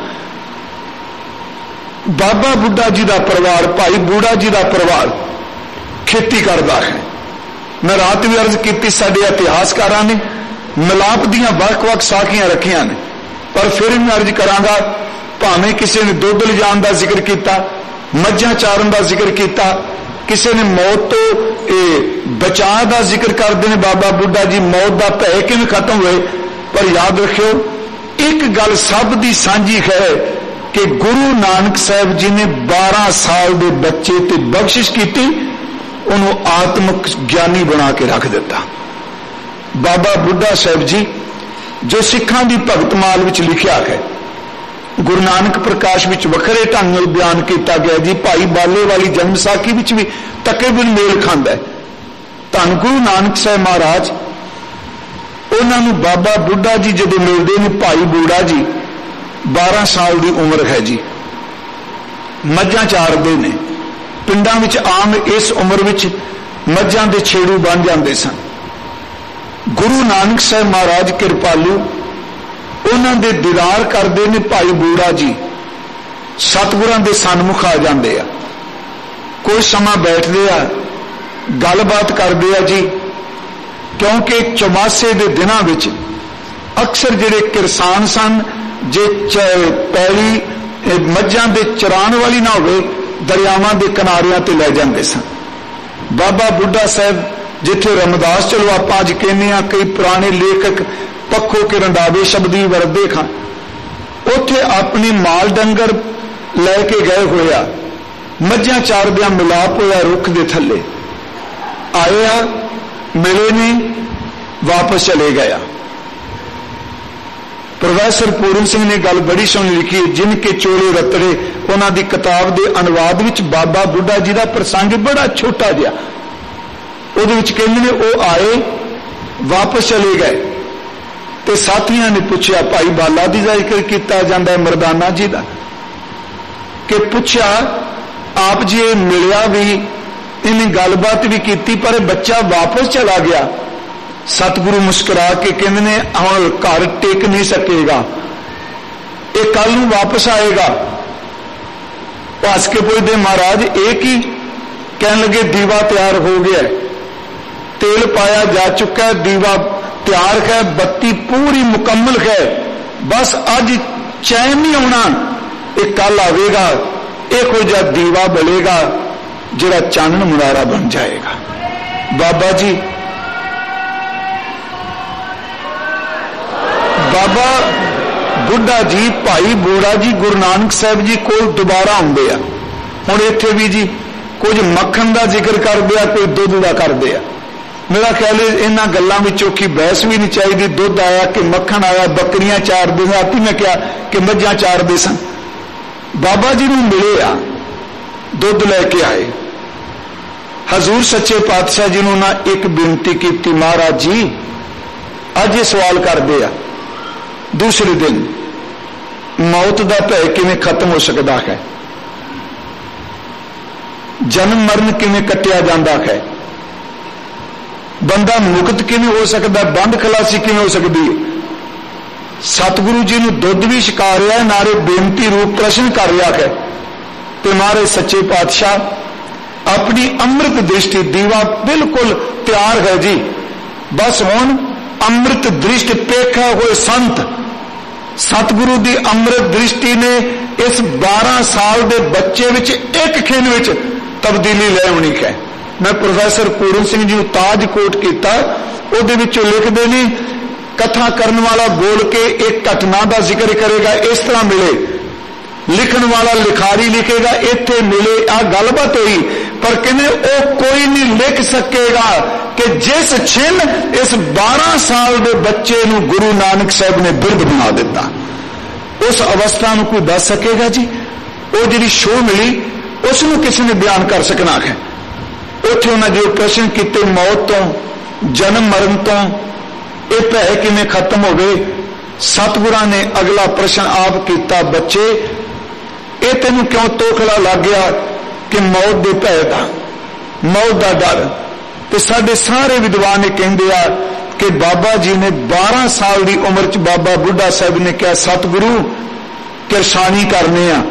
बाबा बुढ़ा जी का परिवार, भाई बूढ़ा जी का परिवार खेती करता है। मैं रात भी अर्ज की, साडे इतिहासकारां ने मिलाप दियां वख-वख साखियां रखियां ने, पर फिर मैं अर्ज करांगा, भावें किसी ने दुध लिजाण का जिक्र किया, मझां चारण का जिक्र किया, किसी ने मौत तो बचाव का जिक्र करते हैं, बाबा बुढ़ा जी मौत का भय किवें खत्म हुए। पर याद रखियो एक गल सब दी सांझी है कि गुरु नानक साहब जी ने 12 साल के बच्चे ते बख्शिश की, उन्होंने आत्मक ज्ञानी बना के रख दिता। बाबा बुढ़ा साहब जी जो सिखां दी भगतमाल विच लिखिया है, गुरु नानक प्रकाश विच वखरे ढंग नाल बयान किया गया जी। भाई बाले वाली जन्म साखी विच भी तकरीबन मेल खांदा है। धन गुरु नानक साहब महाराज उन्होंने बाबा बुढ़ा जी जदों मिलते हैं, भाई बूढ़ा जी 12 साल की उम्र है जी, मझां चारदे ने, पिंडां विच आम इस उम्र विच मझां दे छेड़ू बन जाते सन। गुरु नानक साहब महाराज कृपालू उन्हां दे दीदार करते ने, भाई बूढ़ा जी सतगुरां दे सन्मुख आ जाते आ, कोई समा बैठते आ, गलबात करते आ जी, क्योंकि चौमासे के दिनों विच अक्सर जिहड़े किसान सन, जे पैली मझां दे चराण वाली ना होवे, दरियावां दे किनारियां ते लै जांदे सन। बाबा बुढ़ा साहब जिथे रमदास, चलो आप अज कहने कई पुराने लेखक पक्खो के रंडावे शब्द भी वरतदे खां, उथे अपनी माल डंगर लैके गए होया, मझां चारदियां मिलाप होया, रुख दे थले आया, मिले ने, वापस चले गया। प्रोफेसर पूरन सिंह ने गल बड़ी सोहनी लिखी, जिनके चोले रतड़े, उन्हां दी किताब दे अनुवाद विच बाबा बुढ़ा जी का प्रसंग बड़ा छोटा जिहा, उहदे विच कहंदे ने वो आए वापस चले गए, ते साथियों ने पूछा, भाई बाला दी जिक्र किया जाता है, मरदाना जी का, कि पूछा आप जी मिलिया भी, इन्हें गलबात भी की, पर बच्चा वापस चला गया। सतगुरु मुस्कुरा के कहते ने हुण घर टिक नहीं सकेगा, ये कल नूं वापस आएगा। हस के पुछदे महाराज एक ही, कहने लगे दीवा तैयार हो गया, तेल पाया जा चुका है, दीवा तैयार है, बत्ती पूरी मुकम्मल है, बस अज चैन नहीं आना, ये कल आवेगा, एक हो जा दीवा बलेगा जिहड़ा चानन मुनारा बन जाएगा। बाबा जी बाबा बुढ़ा जी, भाई बूढ़ा जी गुरु नानक साहब जी कोल दोबारा आउंदे आ। हुण इत्थे भी जी कुछ मक्खन का जिक्र करदे आ, कोई दुध का करदे आ। मेरा ख्याल है इन्हां गल्लां विच औखी बहस भी नहीं चाहिए। दुध आया कि मक्खन आया, बकरियां चारदे सन, आपी मैं क्या कि मझां चारदे सन। बाबा जी नूं मिले आ, दुध लैके आए, हजूर सच्चे पातशाह जी नूं ना एक बेनती की, महाराज जी अज ये सवाल करदे आ, दूसरे दिन मौत का भय किवें खत्म हो सकता है, जन्म मरण किवें कटिया जाता है, बंदा मुक्त किवें हो सकता, बंद खलासी किवें हो सकती है। सतगुरु जी ने दुध भी छका रहा है, नारे बेनती रूप प्रश्न कर रहा है, तो महाराज सच्चे पातशाह अपनी अमृत दृष्टि, दीवा बिल्कुल तैयार है जी, बस हुण ਅੰਮ੍ਰਿਤ ਦ੍ਰਿਸ਼ਟ ਪੇਖਾ ਹੋਏ ਸੰਤ, ਸਤਿਗੁਰੂ ਦੀ ਅੰਮ੍ਰਿਤ ਦ੍ਰਿਸ਼ਟੀ ਨੇ ਇਸ 12 ਸਾਲ ਦੇ ਬੱਚੇ ਵਿੱਚ ਇੱਕ ਖਿਣ ਵਿੱਚ ਤਬਦੀਲੀ ਲੈ ਆਉਣੀ ਹੈ। ਮੈਂ ਪ੍ਰੋਫੈਸਰ ਪੂਰਨ ਸਿੰਘ ਜੀ ਨੂੰ ਤਾਜ ਕੋਟ ਕੀਤਾ, ਉਹਦੇ ਵਿੱਚੋਂ ਲਿਖਦੇ ਨੇ ਕਥਾ ਕਰਨ ਵਾਲਾ ਬੋਲ ਕੇ ਇੱਕ ਘਟਨਾ ਦਾ ਜ਼ਿਕਰ ਕਰੇਗਾ, ਇਸ ਤਰ੍ਹਾਂ ਮਿਲੇ, ਲਿਖਣ ਵਾਲਾ ਲਿਖਾਰੀ ਲਿਖੇਗਾ ਇੱਥੇ ਮਿਲੇ, ਆਹ ਗੱਲਬਾਤ ਹੋਈ, ਪਰ ਕਹਿੰਦੇ ਉਹ ਕੋਈ ਨਹੀਂ ਲਿਖ ਸਕੇਗਾ ਕਿ ਜਿਸ ਛਿਨ ਇਸ 12 ਸਾਲ ਦੇ ਬੱਚੇ ਨੂੰ ਗੁਰੂ ਨਾਨਕ ਸਾਹਿਬ ਨੇ ਬਿਰਧ ਬਣਾ ਦਿੱਤਾ, ਉਸ ਅਵਸਥਾ ਨੂੰ ਕੋਈ ਦੱਸ ਸਕੇਗਾ ਜੀ? ਉਹ ਜਿਹੜੀ ਸ਼ੋਅ ਮਿਲੀ ਉਸ ਨੂੰ ਕਿਸੇ ਨੇ ਬਿਆਨ ਕਰ ਸਕਣਾ ਹੈ। ਉੱਥੇ ਉਹਨਾਂ ਜੋ ਪ੍ਰਸ਼ਨ ਕੀਤੇ, ਮੌਤ ਤੋਂ, ਜਨਮ ਮਰਨ ਤੋਂ ਇਹ ਭੈ ਕਿਵੇਂ ਖਤਮ ਹੋਵੇ? ਸਤਿਗੁਰਾਂ ਨੇ ਅਗਲਾ ਪ੍ਰਸ਼ਨ ਆਪ ਕੀਤਾ, ਬੱਚੇ ਇਹ ਤੈਨੂੰ ਕਿਉਂ ਤੋਖਲਾ ਲੱਗ ਗਿਆ ਕਿ ਮੌਤ ਦੇ ਭੈ ਦਾ, ਮੌਤ ਦਾ ਡਰ? ਤੇ ਸਾਡੇ ਸਾਰੇ ਵਿਦਵਾਨ ਇਹ ਕਹਿੰਦੇ ਆ ਕਿ ਬਾਬਾ ਜੀ ਨੇ 12 ਸਾਲ ਦੀ ਉਮਰ 'ਚ ਬਾਬਾ ਬੁੱਢਾ ਸਾਹਿਬ ਨੇ ਕਿਹਾ, ਸਤਿਗੁਰੂ ਕਿਰਸਾਨੀ ਕਰਨੇ ਆ।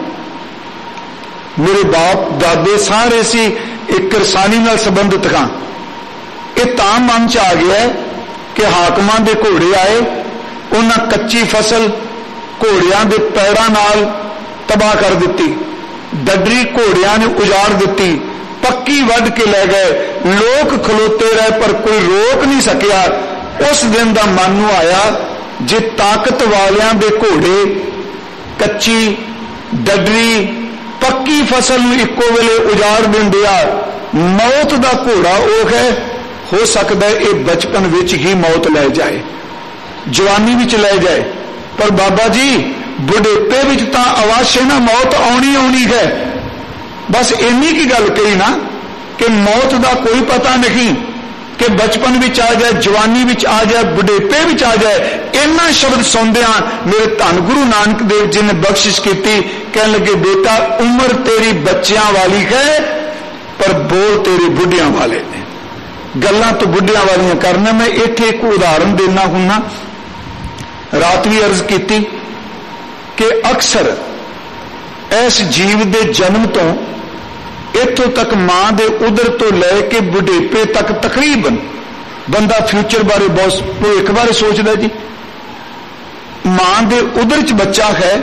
ਮੇਰੇ ਬਾਪ ਦਾਦੇ ਸਾਰੇ ਸੀ ਇੱਕ ਕਿਰਸਾਨੀ ਨਾਲ ਸੰਬੰਧਿਤ ਹਾਂ। ਇਹ ਤਾਂ ਮਨ 'ਚ ਆ ਗਿਆ ਕਿ ਹਾਕਮਾਂ ਦੇ ਘੋੜੇ ਆਏ, ਉਹਨਾਂ ਕੱਚੀ ਫਸਲ ਘੋੜਿਆਂ ਦੇ ਪੈਰਾਂ ਨਾਲ ਤਬਾਹ ਕਰ ਦਿੱਤੀ, ਡੱਡਰੀ ਘੋੜਿਆਂ ਨੇ ਉਜਾੜ ਦਿੱਤੀ, ਪੱਕੀ ਵੱਢ ਕੇ ਲੈ ਗਏ, ਲੋਕ ਖਲੋਤੇ ਰਹੇ ਪਰ ਕੋਈ ਰੋਕ ਨਹੀਂ ਸਕਿਆ। ਉਸ ਦਿਨ ਦਾ ਮਨ ਨੂੰ ਆਇਆ, ਜੇ ਤਾਕਤ ਵਾਲਿਆਂ ਦੇ ਘੋੜੇ ਕੱਚੀ ਡੱਡਰੀ ਪੱਕੀ ਫਸਲ ਨੂੰ ਇੱਕੋ ਵੇਲੇ ਉਜਾੜ ਦਿੰਦੇ ਆ, ਮੌਤ ਦਾ ਘੋੜਾ ਉਹ ਹੈ, ਹੋ ਸਕਦਾ ਇਹ ਬਚਪਨ ਵਿੱਚ ਹੀ ਮੌਤ ਲੈ ਜਾਏ, ਜਵਾਨੀ ਵਿੱਚ ਲੈ ਜਾਏ, ਪਰ ਬਾਬਾ ਜੀ ਬੁਢੇਪੇ ਵਿੱਚ ਤਾਂ ਅਵශ්य ਨਾ ਮੌਤ ਆਉਣੀ ਹੈ। ਬਸ ਇੰਨੀ ਕੀ ਗੱਲ ਕਹੀ ਨਾ ਕਿ ਮੌਤ ਦਾ ਕੋਈ ਪਤਾ ਨਹੀਂ ਕਿ ਬਚਪਨ ਵਿੱਚ ਆ ਜਾਏ, ਜਵਾਨੀ ਵਿੱਚ ਆ ਜਾਏ, ਬੁਢੇਪੇ ਵਿੱਚ ਆ ਜਾਏ। ਇਹਨਾਂ ਸ਼ਬਦ ਸੁਣਦਿਆਂ ਮੇਰੇ ਧੰਨ ਗੁਰੂ ਨਾਨਕ ਦੇਵ ਜੀ ਨੇ ਬਖਸ਼ਿਸ਼ ਕੀਤੀ, ਕਹਿਣ ਲੱਗੇ, ਬੇਟਾ ਉਮਰ ਤੇਰੀ ਬੱਚਿਆਂ ਵਾਲੀ ਹੈ ਪਰ ਬੋਲ ਤੇਰੇ ਬੁੱਢਿਆਂ ਵਾਲੇ ਨੇ, ਗੱਲਾਂ ਤੋਂ ਬੁੱਢਿਆਂ ਵਾਲੀਆਂ ਕਰਨਾ। ਮੈਂ ਇੱਥੇ ਇੱਕ ਉਦਾਹਰਨ ਦੇਣਾ ਹੁੰਨਾ, ਰਾਤ ਵੀ ਅਰਜ਼ ਕੀਤੀ ਕਿ ਅਕਸਰ ਇਸ ਜੀਵ ਦੇ ਜਨਮ ਤੋਂ ਇੱਥੋਂ ਤੱਕ ਮਾਂ ਦੇ ਉਦਰ ਤੋਂ ਲੈ ਕੇ ਬੁਢੇਪੇ ਤੱਕ ਤਕਰੀਬਨ ਬੰਦਾ ਫਿਊਚਰ ਬਾਰੇ, ਬਹੁਤ ਭਵਿੱਖ ਬਾਰੇ ਸੋਚਦਾ ਜੀ। ਮਾਂ ਦੇ ਉਦਰ 'ਚ ਬੱਚਾ ਹੈ,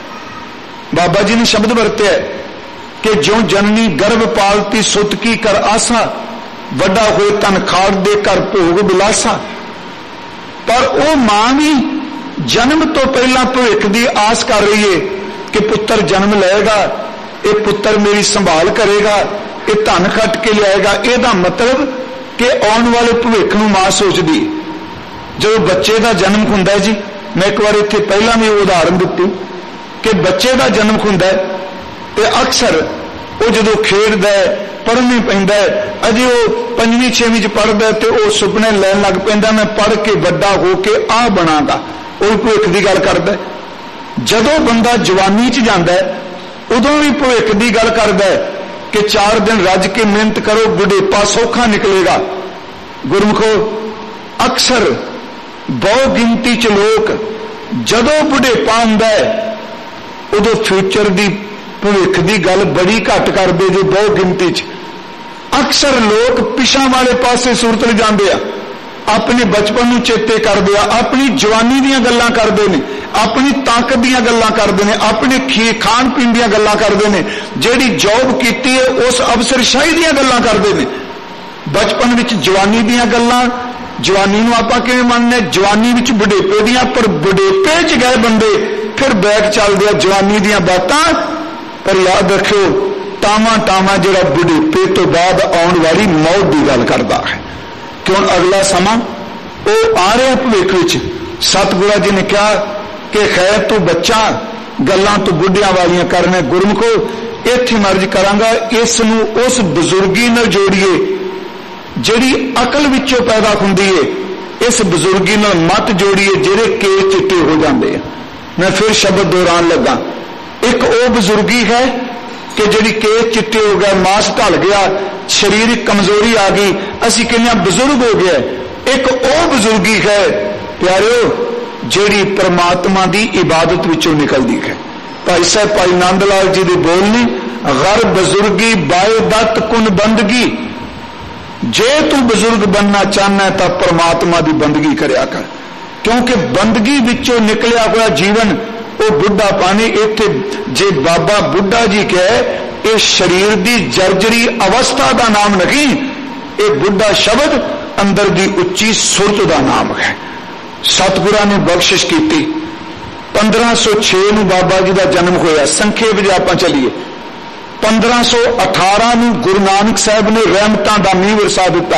ਬਾਬਾ ਜੀ ਨੇ ਸ਼ਬਦ ਵਰਤਿਆ ਕਿ ਜਿਉਂ ਜਨਨੀ ਗਰਭ ਪਾਲਤੀ ਸੁਤ ਕੀ ਕਰ ਆਸਾ, ਵੱਡਾ ਹੋਏ ਤਨ ਖਾੜ ਦੇ ਕਰ ਭੋਗ ਬਿਲਾਸਾ। ਪਰ ਉਹ ਮਾਂ ਵੀ ਜਨਮ ਤੋਂ ਪਹਿਲਾਂ ਭਵਿੱਖ ਦੀ ਆਸ ਕਰ ਰਹੀ ਹੈ ਕਿ ਪੁੱਤਰ ਜਨਮ ਲਏਗਾ, ਇਹ ਪੁੱਤਰ ਮੇਰੀ ਸੰਭਾਲ ਕਰੇਗਾ, ਇਹ ਧਨ ਖੱਟ ਕੇ ਲਿਆਏਗਾ। ਇਹਦਾ ਮਤਲਬ ਕਿ ਆਉਣ ਵਾਲੇ ਭਵਿੱਖ ਨੂੰ ਮਾਂ ਸੋਚਦੀ। ਜਦੋਂ ਬੱਚੇ ਦਾ ਜਨਮ ਹੁੰਦਾ ਜੀ, ਮੈਂ ਇੱਕ ਵਾਰ ਇੱਥੇ ਪਹਿਲਾਂ ਵੀ ਉਦਾਹਰਨ ਦਿੱਤੀ ਕਿ ਬੱਚੇ ਦਾ ਜਨਮ ਹੁੰਦਾ ਤੇ ਅਕਸਰ ਉਹ ਜਦੋਂ ਖੇਡਦਾ, ਪੜ੍ਹਨੇ ਪੈਂਦਾ, ਅਜੇ ਉਹ 5ਵੀਂ 6ਵੀਂ 'ਚ ਪੜ੍ਹਦਾ ਤੇ ਉਹ ਸੁਪਨੇ ਲੈਣ ਲੱਗ ਪੈਂਦਾ, ਮੈਂ ਪੜ੍ਹ ਕੇ ਵੱਡਾ ਹੋ ਕੇ ਆਹ ਬਣਾਂਗਾ, ਉਹ ਭਵਿੱਖ ਦੀ ਗੱਲ ਕਰਦਾ। ਜਦੋਂ ਬੰਦਾ ਜਵਾਨੀ 'ਚ ਜਾਂਦਾ ਉਦੋਂ ਵੀ ਭਵਿੱਖ ਦੀ ਗੱਲ ਕਰਦਾ ਕਿ 4 ਦਿਨ ਰੱਜ ਕੇ ਮਿਹਨਤ ਕਰੋ, ਬੁਢੇਪਾ ਸੌਖਾ ਨਿਕਲੇਗਾ। ਗੁਰਮੁਖੋ, ਅਕਸਰ ਬਹੁ ਗਿਣਤੀ 'ਚ ਲੋਕ ਜਦੋਂ ਬੁਢੇਪਾ ਹੁੰਦਾ ਉਦੋਂ ਫਿਊਚਰ ਦੀ, ਭਵਿੱਖ ਦੀ ਗੱਲ ਬੜੀ ਘੱਟ ਕਰਦੇ ਜੇ ਬਹੁ ਗਿਣਤੀ 'ਚ। ਅਕਸਰ ਲੋਕ ਪਿਛਾਂ ਵਾਲੇ ਪਾਸੇ ਸੂਰਤ ਲੈ ਜਾਂਦੇ ਆ, ਆਪਣੇ ਬਚਪਨ ਨੂੰ ਚੇਤੇ ਕਰਦੇ ਆ, ਆਪਣੀ ਜਵਾਨੀ ਦੀਆਂ ਗੱਲਾਂ ਕਰਦੇ ਨੇ, ਆਪਣੀ ਤਾਕਤ ਦੀਆਂ ਗੱਲਾਂ ਕਰਦੇ ਨੇ, ਆਪਣੇ ਖਾਣ ਪੀਣ ਦੀਆਂ ਗੱਲਾਂ ਕਰਦੇ ਨੇ, ਜਿਹੜੀ ਜੌਬ ਕੀਤੀ ਹੈ ਉਸ ਅਫਸਰਸ਼ਾਹੀ ਦੀਆਂ ਗੱਲਾਂ ਕਰਦੇ ਨੇ। ਬਚਪਨ ਵਿੱਚ ਜਵਾਨੀ ਦੀਆਂ ਗੱਲਾਂ, ਜਵਾਨੀ ਨੂੰ ਆਪਾਂ ਕਿਵੇਂ ਮੰਨਦੇ, ਜਵਾਨੀ ਵਿੱਚ ਬੁਢੇਪੇ ਦੀਆਂ, ਪਰ ਬੁਢੇਪੇ 'ਚ ਗਏ ਬੰਦੇ ਫਿਰ ਬੈਕ ਚੱਲਦੇ ਆ ਜਵਾਨੀ ਦੀਆਂ ਬਾਤਾਂ। ਪਰ ਯਾਦ ਰੱਖਿਓ, ਟਾਵਾਂ ਜਿਹੜਾ ਬੁਢੇਪੇ ਤੋਂ ਬਾਅਦ ਆਉਣ ਵਾਲੀ ਮੌਤ ਦੀ ਗੱਲ ਕਰਦਾ ਹੈ, ਕਿਉਂ ਅਗਲਾ ਸਮਾਂ ਉਹ ਆ ਰਿਹਾ ਭਵਿੱਖ ਵਿੱਚ। ਸਤਿਗੁਰਾਂ ਜੀ ਨੇ ਕਿਹਾ ਕਿ ਖੈਰ ਤੂੰ ਬੱਚਾ, ਗੱਲਾਂ ਤੋਂ ਬੁੱਢਿਆਂ ਵਾਲੀਆਂ ਕਰਨਾ। ਗੁਰਮੁਖੋ, ਇੱਥੇ ਮਰਜ਼ ਕਰਾਂਗਾ, ਇਸ ਨੂੰ ਉਸ ਬਜ਼ੁਰਗੀ ਨਾਲ ਜੋੜੀਏ ਜਿਹੜੀ ਅਕਲ ਵਿੱਚੋਂ ਪੈਦਾ ਹੁੰਦੀ ਏ, ਇਸ ਬਜ਼ੁਰਗੀ ਨਾਲ ਮਤ ਜੋੜੀਏ ਜਿਹੜੇ ਕੇਸ ਚਿੱਟੇ ਹੋ ਜਾਂਦੇ ਆ। ਮੈਂ ਫਿਰ ਸ਼ਬਦ ਦੁਹਰਾਉਣ ਲੱਗਾ, ਇੱਕ ਉਹ ਬਜ਼ੁਰਗੀ ਹੈ ਕਿ ਜਿਹੜੀ ਕੇਸ ਚਿੱਟੇ ਹੋ ਗਏ, ਮਾਸ ਢਲ ਗਿਆ, ਸਰੀਰਕ ਕਮਜ਼ੋਰੀ ਆ ਗਈ, ਅਸੀਂ ਕਹਿੰਦੇ ਹਾਂ ਬਜ਼ੁਰਗ ਹੋ ਗਿਆ। ਇੱਕ ਉਹ ਬਜ਼ੁਰਗੀ ਹੈ ਪਿਆਰਿਓ ਜਿਹੜੀ ਪਰਮਾਤਮਾ ਦੀ ਇਬਾਦਤ ਵਿੱਚੋਂ ਨਿਕਲਦੀ ਹੈ। ਭਾਈ ਸਾਹਿਬ ਭਾਈ ਨੰਦ ਲਾਲ ਜੀ ਦੇ ਬੋਲ ਨੇ, ਗਰ ਬਜ਼ੁਰਗੀ ਬਾਏ ਦਤ ਕੁਨ ਬੰਦਗੀ, जे तू बुजुर्ग बनना चाहना है तो परमात्मा की बंदगी करया कर, क्योंकि बंदगी विचों निकलिया हुआ जीवन वो बुढ़ा पानी। इत्थे जे बाबा बुढ़ा जी कहे ये शरीर की जर्जरी अवस्था का नाम नहीं, ये बुढ़ा शब्द अंदर की उच्ची सुरत का नाम है। सतगुरां ने बख्शिश की 1506 ਨੂੰ बाबा जी का जन्म होया। संखेप जे आपां चलीए 1518 ਨੂੰ गुरु नानक साहब ने रहमतां दा मींह वरसा दिता।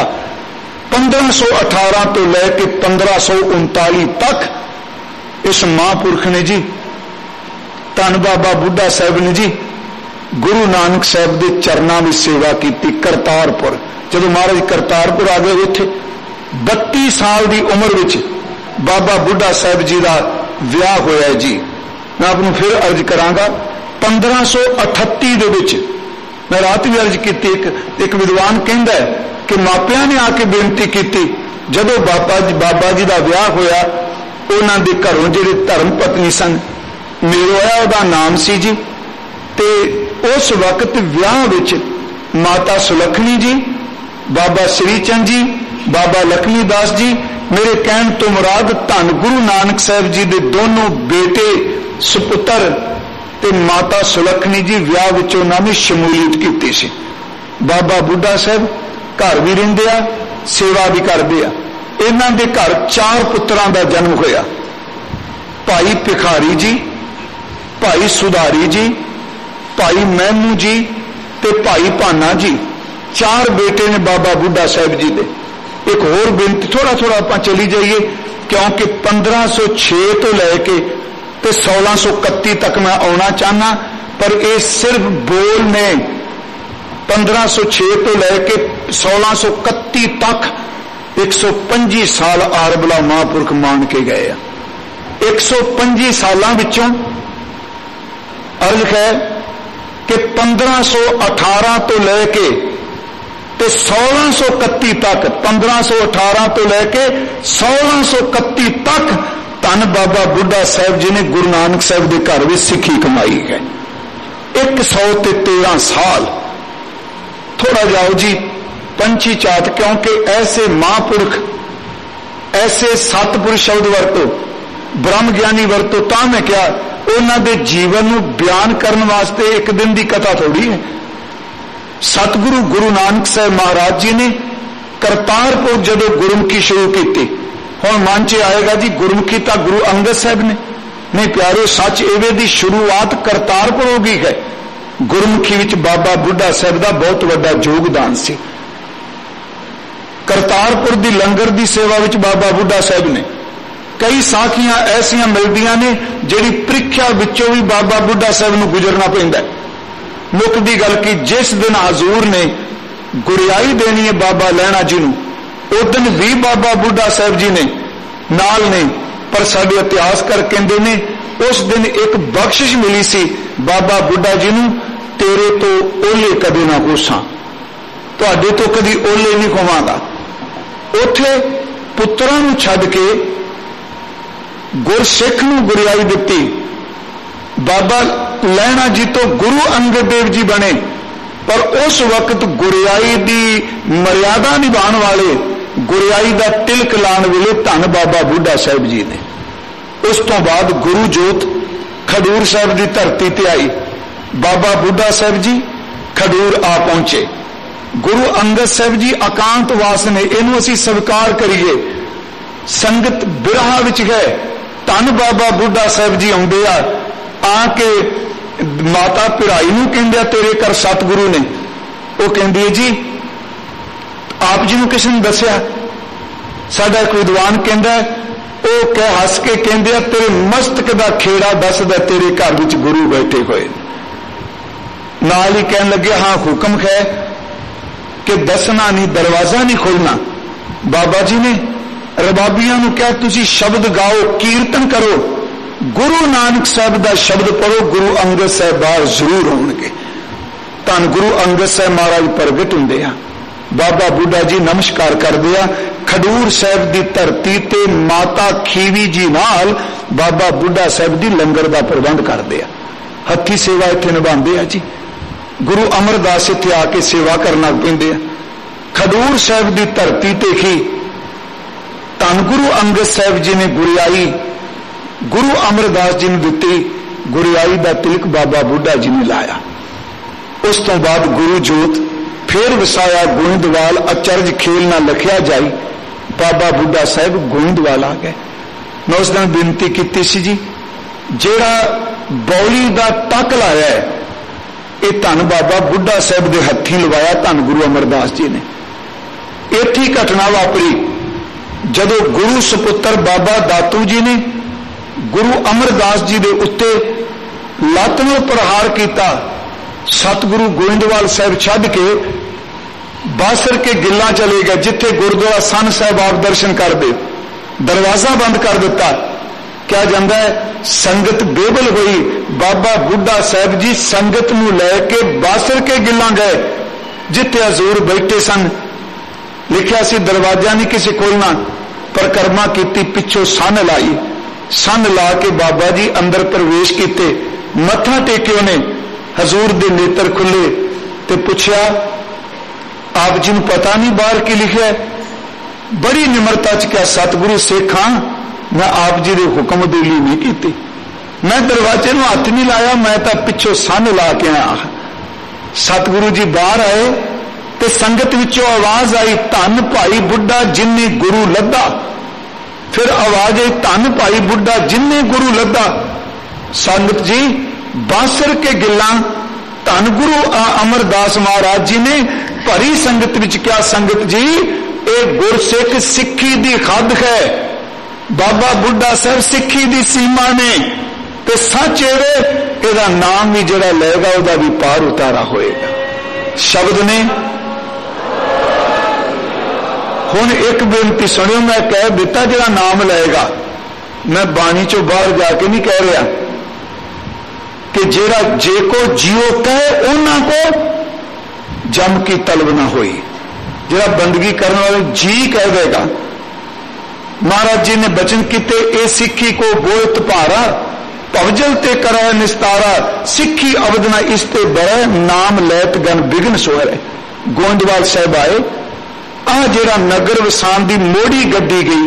1518 तो लैके 1539 तक इस महापुरख ने जी, धन बाबा बुढ़ा साहब ने जी गुरु नानक साहब के चरणों में सेवा की। करतारपुर जब महाराज करतारपुर आ गए, उथे 32 साल की उम्र विच बाबा बुढ़ा साहब जी का विआह होया जी। मैं आपको फिर अर्ज करांगा 1538 दे विच मैं रात भी अर्ज की, एक विद्वान कहता है कि मापिया ने आके बेनती की, जदों बाबा जी का विआह होया उन्हां दे घरों जिहड़े धर्म पत्नी सन, मेरोया उहदा नाम सी जी, ते उस वक्त विआह विच माता सुलखनी जी, बाबा श्रीचंद जी, बाबा लक्ष्मीदास जी, मेरे कहन तो मुराद धन गुरु नानक साहब जी दे दोनों बेटे सुपुत्र ते माता सुलखनी जी विआह विच उन्होंने शमूलीयत की सी। बाबा बुढ़ा साहब घर भी रहिंदे आ, सेवा भी करते आ। इन्हां दे घर 4 पुत्रां दा जन्म होया। भाई भिखारी जी, भाई सुधारी जी, भाई महमू जी ते भाई भाना जी, 4 बेटे ने बाबा बुढ़ा साहब जी दे। एक होर बेनती थोड़ा थोड़ा आप चली जाइए, क्योंकि 1506 तो लैके 1631 तक मैं आना चाहना, पर यह सिर्फ बोल ने 1506 तो लैके 1631 तक 125 साल आरबला महापुरख मान के गए। 125 सालों विचों अर्ज है कि 1518 तो लैके 1631 तक, 1518 तो लैके 1631 तक धन बाबा बुढ़ा साहब जी ने गुरु नानक साहब के घर में सिक्खी कमाई है। 113 साल। थोड़ा जाओ जी पंछी चात, क्योंकि ऐसे महापुरख, ऐसे सतपुरुष शब्द वरतो, ब्रह्म ज्ञानी वरतो, तां मैं क्या उन्होंने जीवन को बयान करने वास्ते एक दिन की कथा थोड़ी है। सतगुरु गुरु नानक साहब महाराज जी ने करतारपुर जदों गुरमुखी शुरू की, हुण मन च आएगा जी गुरमुखी तो गुरु अंगद साहब ने, नहीं प्यारे सच एवे दी शुरुआत करतारपुर हो गई है। गुरमुखी विच बाबा बुढ़ा साहब का बहुत बड़ा योगदान सी। करतारपुर दी लंगर दी सेवा विच बाबा बुढ़ा साहब ने कई साखियां ऐसियां मिलदियां ने जिहड़ी प्रीख्या विचों भी बाबा बुढ़ा साहब नूं गुजरना पैंदा है। मुख दी गल की जिस दिन हजूर ने गुरियाई देनी है बाबा लैणा जी नूं, उस दिन भी बाबा बुढ़ा साहब जी ने नाल ने, पर साडे इतिहास कर कहंदे ने उस दिन एक बख्शिश मिली सी बाबा बुढ़ा जी नूं, तेरे तो ओले कदे ना होसां, तुहाडे तो कदी ओले नहीं होवांगा। उथे पुत्रां नूं छड्ड के गुरसिख नूं गुरियाई दित्ती। बाबा लैणा जी तो गुरु अंगद देव जी बने, पर उस वक्त गुरियाई की मर्यादा निभाने वाले, गुरियाई का तिलक लाने वाले धन बाबा बुढ़ा साहब जी ने। उस तो बाद गुरु जोत खडूर साहब की धरती ते आई। बाबा बुढ़ा साहब जी खडूर आ पहुंचे। गुरु अंगद साहब जी अकांत वास ने, इनू असीं स्वीकार करिए। संगत बिरहा विच है, धन बाबा बुढ़ा साहब जी आउंदे आके माता पिराई नूं कहंदे तेरे घर सतगुरु ने, वो कहंदी है जी आप जी नूं किसी ने दस्या? साडा एक विद्वान कहंदा वो कह हस के कहंदे तेरे मस्तक दा खेड़ा दसदा तेरे घर विच गुरु बैठे हुए। नाल ही कहन लगे हाँ हुक्म है कि दसना नहीं, दरवाजा नहीं खोलना। बाबा जी ने रबाबियां नूं कहा तुसी शब्द गाओ, कीर्तन करो, गुरु नानक साहब का शब्द पढ़ो, गुरु अंगद साहब बाहर जरूर होंगे। धन गुरु अंगद साहब महाराज प्रगट होंदे आ। बाबा बुढ़ा जी नमस्कार करदे आ। खडूर साहब की धरती ते माता खीवी जी नाल बाबा बुढ़ा साहब की लंगर का प्रबंध करदे आ। हथी सेवा इत्थे निभांदे आ जी। गुरु अमरदास इत्थे आके सेवा करना पैंदे आ। खडूर साहिब की धरती ते ही धन गुरु अंगद साहिब जी ने गुरियाई गुरु अमरदास जी ने दी। गुरियाई का तिलक बाबा बुढ़ा जी ने लाया। उस तो बाद गुरु जोत फिर वसाया गोइंदवाल। अचरज खेल ना लखिया जाई, बाबा बुढ़ा साहिब गोइंदवाल आ गए। मैं उस दिन बेनती की सी जी, जेड़ा बौली का टक लाया है ये धन बाबा बुढ़ा साहिब के हथी लवाया धन गुरु अमरदास जी ने। इत्थे घटना वापरी जदों गुरु सुपुत्र बाबा दातू जी ने गुरु अमरदास जी के उत्ते लत्त नाल प्रहार किया। सतगुरु गोइंदवाल साहिब छड्ड के बासर के गिल्ला चले गए, जिथे गुरुद्वारा सन साहिब आप दर्शन कर दे। दरवाजा बंद कर दिता। क्या जाता है संगत बेबल हुई। बाबा बुढ़ा साहिब जी संगत नूं लैके बासर के गिल्ला गए, जिथे हजूर बैठे सन। लिखिया सी दरवाजा नहीं किसी खोलना। परिक्रमा की, पिछों सन लाई। सन ला के बाबा जी अंदर प्रवेश किए, मत्था टेके ने। हजूर दे नेत्र खुले ते पूछया आप जी नूं पता नहीं बाहर की लिखा है? बड़ी निमरता च क्या सतगुरु सिख हां, मैं आप जी दे हुक्म देली नहीं की। मैं दरवाजे नूं हथ नहीं लाया, मैं तो पिछों सन ला के आया। सतगुरु जी बाहर आए ते संगत विचों आवाज आई, धन भाई बुढ़ा जिन्ने गुरु लद्दा। फिर आवाज आई, धन भाई बुढ़ा जिन्ने गुरु लद्दा। संगत जी बासर के गिल्ला धन गुरु अमरदास महाराज जी ने भरी संगत विच क्या संगत जी एक गुरसिख सिक्खी दी खद है। बाबा बुढ़ा साहब सिक्खी दी सीमा ने ते सच एदा नाम भी जड़ा लेगा वह भी पार उतारा होएगा। शब्द ने हुण एक बेनती सुनियो, मैं कह दिता जड़ा नाम लेगा, मैं बाणी चो बाहर जाके नहीं कह रहा कि जेड़ा जे को जियो कहे उन्हां को जम की तलब ना होई। जेड़ा बंदगी करने वाले जी कह देगा। महाराज जी ने बचन किते, ए सिक्खी को बोलत भारा भवजल ते करा निस्तारा। सिक्खी अवदना इसते बड़े नाम लैत गन बिघन सोहरे। गोइंदवाल साहब आए, आ जेड़ा नगर वसान दी मोड़ी गड्डी गई,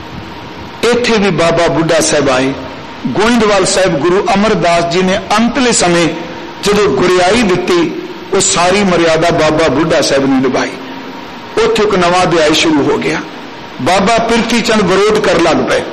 इत्थे भी बाबा बुढ़ा साहब आए। गोइंदवाल साहब गुरु अमरदास जी ने अंतले समय जो गुरियाई दी, वो सारी मर्यादा बाबा बुढ़ा साहब ने निभाई। उत्थे एक नवा अध्याय शुरू हो गया। बाबा पिरथी चंद विरोध कर लग पे।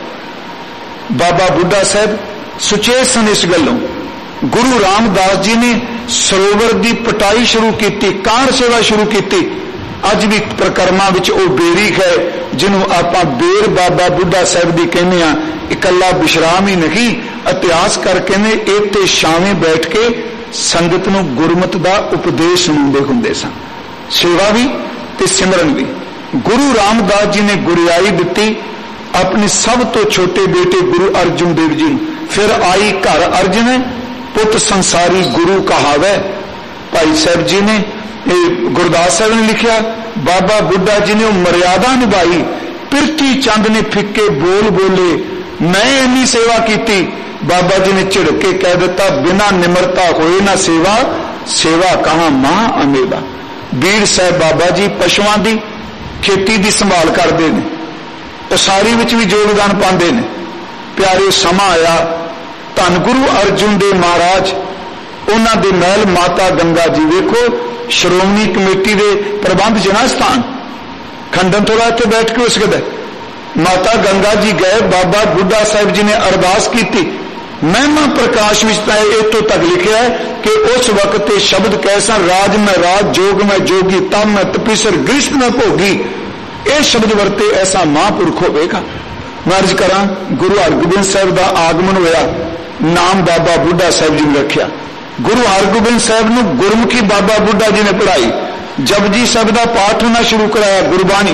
बाबा बुढ़ा साहब सुचेत सन इस गलों। गुरु रामदास जी ने सरोवर की पटाई शुरू की, कार सेवा शुरू की। अज भी प्रकरमा विच ओ बेरी है जिन्हों आपां बेर बाबा बुढ़ा साहब की कहने आ। इकल्ला विश्राम ही नहीं, इतिहास करके ने इत्ते छावें बैठ के संगत नूं गुरमत दा उपदेश सुणांदे हुंदे सन। सेवा भी ते सिमरन भी। गुरु रामदास जी ने गुरियाई दी अपने सब तो छोटे बेटे गुरु अर्जुन देव जी। फिर आई घर अर्जन पुत संसारी गुरु कहावे। भाई साहब जी ने गुरदास साहब ने लिखा, बाबा बुढ़ा जी ने मर्यादा निभाई। पिरथी चंद ने फिक्के बोल बोले, मैं इन्नी सेवा की। बाबा जी ने झिड़के कह दिता, बिना निमरता होए ना सेवा, सेवा कहां मां अमेवा। बीर साहब बाबा जी पशुओं की खेती की संभाल करते हैं, उसारी विच भी योगदान पाते हैं। प्यारे समा आया, धन गुरु अर्जुन देव महाराज उन्होंने दे महल माता गंगा जी। वेखो श्रोमणी कमेटी के प्रबंध जना स्थान खंडन थोड़ा इतने बैठ के उसके माता गंगा जी गए। बाबा बुढ़ा साहब जी ने अरदास की। महिमा प्रकाश इतों तक लिखा है कि उस वक्त शब्द कैसा, राज में राज, जोग में जोगी, तब में तपीसर, गृहस्थ में भोगी। ये शब्द वरते ऐसा महापुरुष होगा। मैं अर्ज करा, गुरु हरगोबिंद साहब का आगमन होया, नाम बाबा बुढ़ा साहब जी ने रखा। गुरु हरगोबिंद साहब ने गुरमुखी बाबा बुढ़ा जी ने पढ़ाई। जपजी साहब का पाठ होना शुरू कराया, गुरबाणी।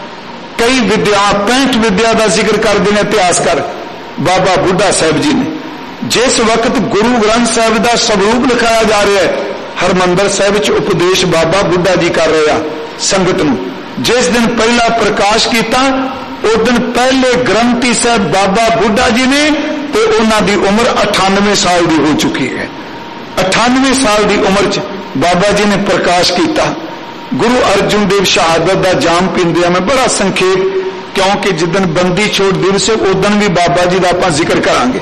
कई विद्या 65 विद्या का जिक्र कर देने इतिहासकार बाबा बुढ़ा साहब जी ने। जिस वक्त गुरु ग्रंथ साहब का स्वरूप लिखाया जा रहा है, हरमंदर साहब च उपदेश बाबा बुढ़ा जी कर रहे हैं संगत नूं। जिस दिन पहला प्रकाश किया उस दिन पहले ग्रंथी साहब बाबा बुढ़ा जी ने, तो उन्होंने उम्र 98 साल की हो चुकी है। 98 साल की उम्र च बाबा जी ने प्रकाश किया। गुरु अर्जुन देव शहादत का जाम पींदे। मैं बड़ा संखेप, क्योंकि जिदन बंदी छोड़ दिवस है उदन भी बाबा जी का आप जिक्र करांगे।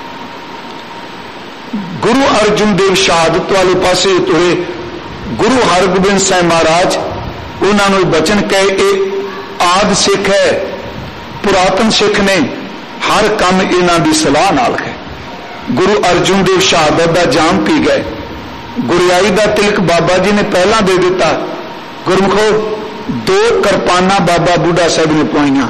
गुरु अर्जुन देव शहादत वाले पासे तुरे गुरु हरगोबिंद साहिब महाराज उन्होंने बचन कहे, ये आद सिख है, पुरातन सिख ने, हर काम इन्हां दी सलाह नाल है। गुरु अर्जुन देव शहादत का जाम पी गए। गुरियाई का तिलक बाबा जी ने पहला दे दिता। गुरमुखो 2 किरपाना बाबा बुढ़ा साहब ने पवाइयां।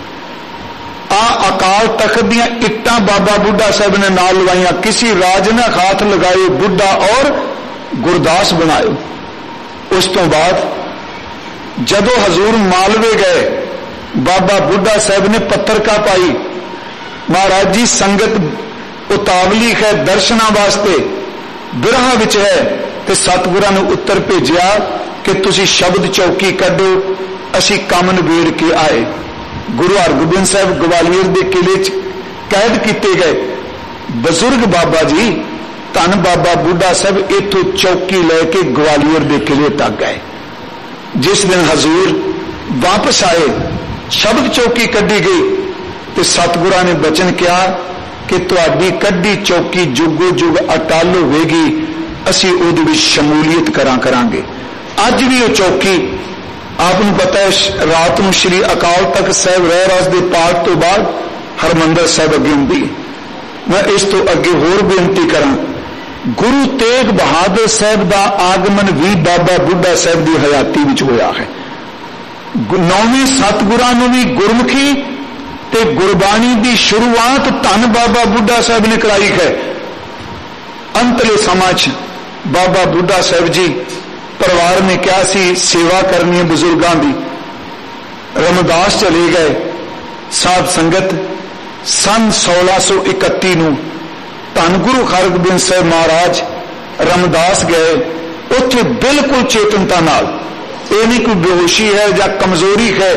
अकाल तख्त दियां इट्टां बाबा बुढ़ा साहब ने नाल लवाइयां। किसी राज ने हाथ लगाए, बुढ़ा और गुरदास बनाए। उस तो बाद जदों हजूर मालवे गए, बाबा बुढ़ा साहब ने पत्रिका पाई, महाराज जी संगत उतावली है दर्शना वास्ते, बिरहा विच है, ते सतगुरां ने उत्तर भेजिया कि तुसी शब्द चौकी कढो, असी काम नबेड़ के आए। गुरु हरगोबिंद साहब ग्वालियर के किले च कैद किए गए। बजुर्ग बाबा जी धन बाबा बुढ़ा साहब इथों चौकी लैके ग्वालियर के किले तक गए। जिस दिन हजूर वापस आए, शब्द चौकी कढ़ी गई, तो सतगुरां ने बचन किया कि तुहाडी कढ़ी चौकी जुगो जुग अटल होवेगी, असी उहदे विच शमूलीयत करांगे। अज भी वो चौकी आपको पता है, रात को श्री अकाल तख्त साहब रहरास के पाठ तो बाद हरमंदर साहब अगे होंदी। मैं इस तो अगे होर बेनती करा, गुरु तेग बहादुर साहब का आगमन भी बाबा बुढ़ा साहब की हयाती विच होया है। 9वें सतगुरां नूं भी गुरमुखी ते गुरबाणी की शुरुआत धन बाबा बुढ़ा साहब ने कराई है। अंतले समां च बाबा बुढ़ा साहब जी परिवार ने क्या सी सेवा करनी है बुजुर्गों की, रमदास चले गए। साध संगत सन 1631 नूं धन गुरु हरगोबिंद साहब महाराज रमदास गए। उत्थे बिल्कुल चेतनता नाल, ये नहीं कोई बेहोशी है या कमजोरी है,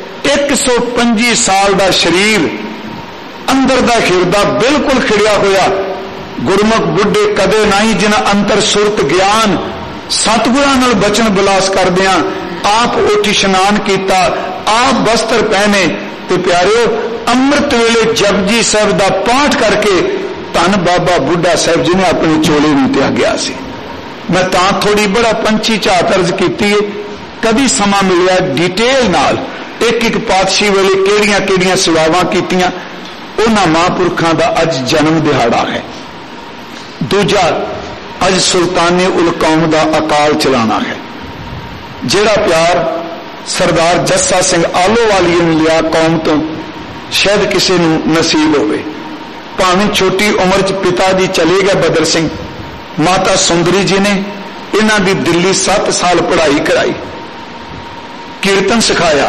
125 साल का शरीर, अंदर का हिरदा बिल्कुल खिड़िया होया। गुरमुख बुढ़े कदे नहीं जिन्हां अंतर सुरत ज्ञान सतगुरां नाल बचन बिलास करदियां आप उठ इशनान किया, आप वस्त्र पहने, ते प्यारिओ अमृत वेले जपजी साहब का पाठ करके धन बाबा बुढ़ा साहब जी ने अपने चोले में त्यागया सी। मैं तां थोड़ी बड़ा पंछी झात अर्ज की, कभी समा मिलिया डिटेल नाल एक एक पातशाही वेले केड़ियां केड़ियां सेवावां कीतियां, उन्हां महापुरखां दा अज जन्म दिहाड़ा है। दूजा, अज सुल्ताने उल कौम का अकाल चलाना है। जिहड़ा प्यार सरदार जस्सा सिंह आलोवालिए ने लिया कौम तो, शायद किसी नूं नसीब होवे। भावें छोटी उम्र च पिता जी चले गए बदर सिंह, माता सुंदरी जी ने इन्हां दी दिल्ली 7 साल पढ़ाई कराई, कीर्तन सिखाया,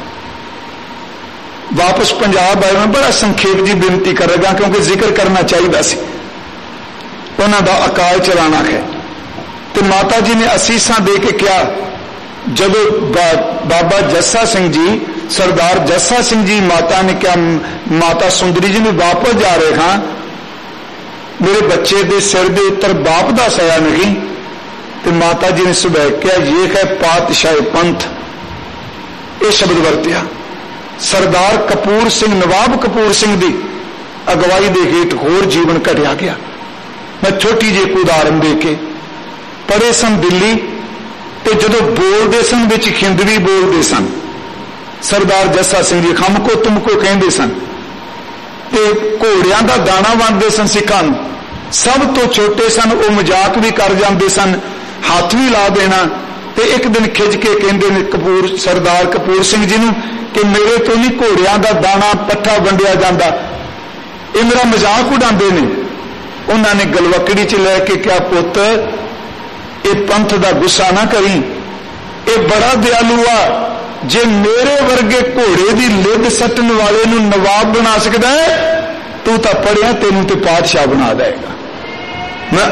वापस पंजाब आए। मैं बड़ा संखेप जी बेनती करेगा क्योंकि जिक्र करना चाहिए सी। उन्होंने अकाल चलाना है, तो माता जी ने असीसा दे के क्या, जदों बाबा जस्सा सिंह जी, सरदार जस्सा सिंह जी, माता ने क्या, माता सुंदरी जी ने वापस जा रहे हाँ, मेरे बच्चे के सिर के उत्तर बाप का साया नहीं, तो माता जी ने सुबह क्या, ये है पातशाही पंथ, ये शब्द वरतिया। सरदार कपूर सिंह, नवाब कपूर सिंह की अगवाई के हेठ होर जीवन घटिया गया। मैं छोटी जी एक उदाहरण दे के, पढ़े सन दिल्ली, तो जदों बोलते सन विच हिंदवी बोलते सन, सरदार जस्सा सिंह जी हमको तुमको कहते सन, ते घोड़ियां दा दाना वंडदे सन सिखां नूं। सब तो छोटे सन, वो मजाक भी कर जाते सन, हाथ भी ला देना। ते एक दिन खिज के कहते ने कपूर, सरदार कपूर सिंह जी नूं कि मेरे तो नहीं घोड़ियां दा दाना पट्ठा वंडिया जाता, ये मेरा मजाक उड़ाते ने। उन्होंने गलवकड़ी च लैके क्या, पुत ये पंथ का गुस्सा ना करी, ये बड़ा दयालु आ, जे मेरे वर्गे घोड़े की लिद सट्टन वाले नूं नवाब बना सकता है, तू तो पढ़िया, तेनू तो पातशाह बना देगा। मैं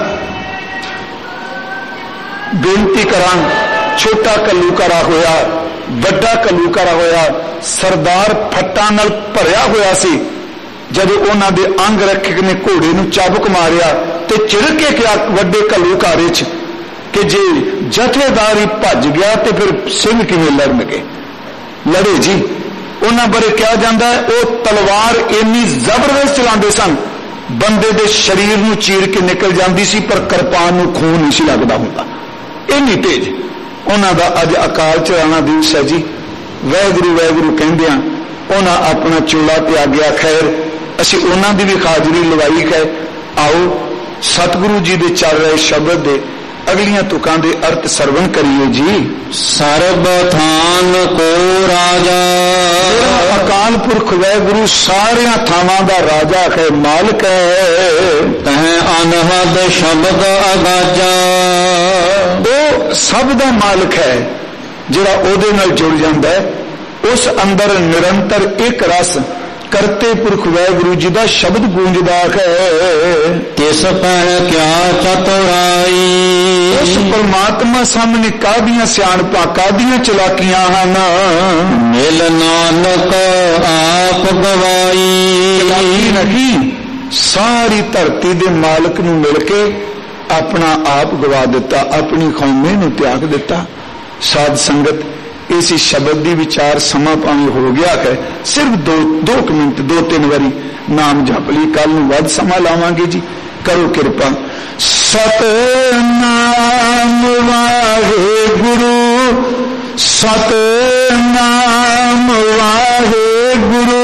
बेनती करा, छोटा कलूकारा होया, बड़ा कलूकारा होया, सरदार फट्टां नाल भरिया होया सी। जदों उन्हां दे अंग रक्षक ने घोड़े नूं चाबुक मारिया, ते चिड़के क्या वड्डे कलूकारे च कि जे ਜਥੇਦਾਰ ਹੀ ਭੱਜ ਗਿਆ ਤੇ ਫਿਰ ਸਿੰਘ ਕਿਵੇਂ ਲੜਨਗੇ? ਲੜੇ ਜੀ। ਉਹਨਾਂ ਬਾਰੇ ਕਿਹਾ ਜਾਂਦਾ ਹੈ ਉਹ ਤਲਵਾਰ ਇੰਨੀ ਜ਼ਬਰਦਸਤ ਚਲਾਉਂਦੇ ਸਨ, ਬੰਦੇ ਦੇ ਸਰੀਰ ਨੂੰ ਚੀਰ ਕੇ ਨਿਕਲ ਜਾਂਦੀ ਸੀ, ਪਰ ਕਿਰਪਾਨ ਨੂੰ ਖੂਨ ਨਹੀਂ ਸੀ ਲੱਗਦਾ ਹੁੰਦਾ, ਇੰਨੀ ਤੇਜ਼। ਉਹਨਾਂ ਦਾ ਅੱਜ ਅਕਾਲ ਚਲਾਣਾ ਦਿਵਸ ਹੈ ਜੀ। ਵਾਹਿਗੁਰੂ ਵਾਹਿਗੁਰੂ ਕਹਿੰਦਿਆਂ ਉਹਨਾਂ ਆਪਣਾ ਚੋਲਾ ਤਿਆਗਿਆ। ਖੈਰ ਅਸੀਂ ਉਹਨਾਂ ਦੀ ਵੀ ਹਾਜ਼ਰੀ ਲਵਾਈ ਹੈ। ਆਓ ਸਤਿਗੁਰੂ ਜੀ ਦੇ ਚੱਲ ਰਹੇ ਸ਼ਬਦ ਦੇ ਅਗਲੀਆਂ ਤੁਕਾਂ ਦੇ ਅਰਥ ਸਰਵਣ ਕਰੀਏ ਜੀ। ਸਰਬ ਥਾਨ ਕੋ ਰਾਜਾ, ਅਕਾਲ ਪੁਰਖ ਵਾਹਿਗੁਰੂ ਸਾਰਿਆਂ ਥਾਵਾਂ ਦਾ ਰਾਜਾ ਹੈ, ਮਾਲਕ ਹੈ। ਤਹ ਅਨਹਦ ਸ਼ਬਦ ਅਗਾਜਾ, ਉਹ ਸਭ ਦਾ ਮਾਲਕ ਹੈ। ਜਿਹੜਾ ਉਹਦੇ ਨਾਲ ਜੁੜ ਜਾਂਦਾ ਹੈ ਉਸ ਅੰਦਰ ਨਿਰੰਤਰ ਇੱਕ ਰਸ ਕਰਤੇ ਪੁਰਖ ਵਾਹਿਗੁਰੂ ਜੀ ਦਾ ਸ਼ਬਦ ਗੂੰਜਦਾ ਹੈ। ਤਿਸ ਪਹਿ ਕਿਆ ਚਤੁਰਾਈ, ਉਸ ਪਰਮਾਤਮਾ ਸਾਹਮਣੇ ਕਾਹਦੀਆਂ ਸਿਆਣਪਾਂ ਕਾਹਦੀਆਂ ਚਲਾਕੀਆਂ ਹਨ। ਮਿਲ ਨਾਨਕ ਆਪ ਗਵਾਈ, ਚਲਾਕੀ ਨਹੀਂ, ਸਾਰੀ ਧਰਤੀ ਦੇ ਮਾਲਕ ਨੂੰ ਮਿਲ ਕੇ ਆਪਣਾ ਆਪ ਗਵਾ ਦਿੱਤਾ, ਆਪਣੀ ਕੌਮੇ ਨੂੰ ਤਿਆਗ ਦਿੱਤਾ। ਸਾਧ ਸੰਗਤ ਇसी शब्द की विचार समा पावे हो गया है। सिर्फ दो मिनट 2-3 बारी नाम जप ली, कल नूं वध समा लावांगे जी। करो कृपा। सतनाम वाहेगुरु, सतनाम वाहेगुरु,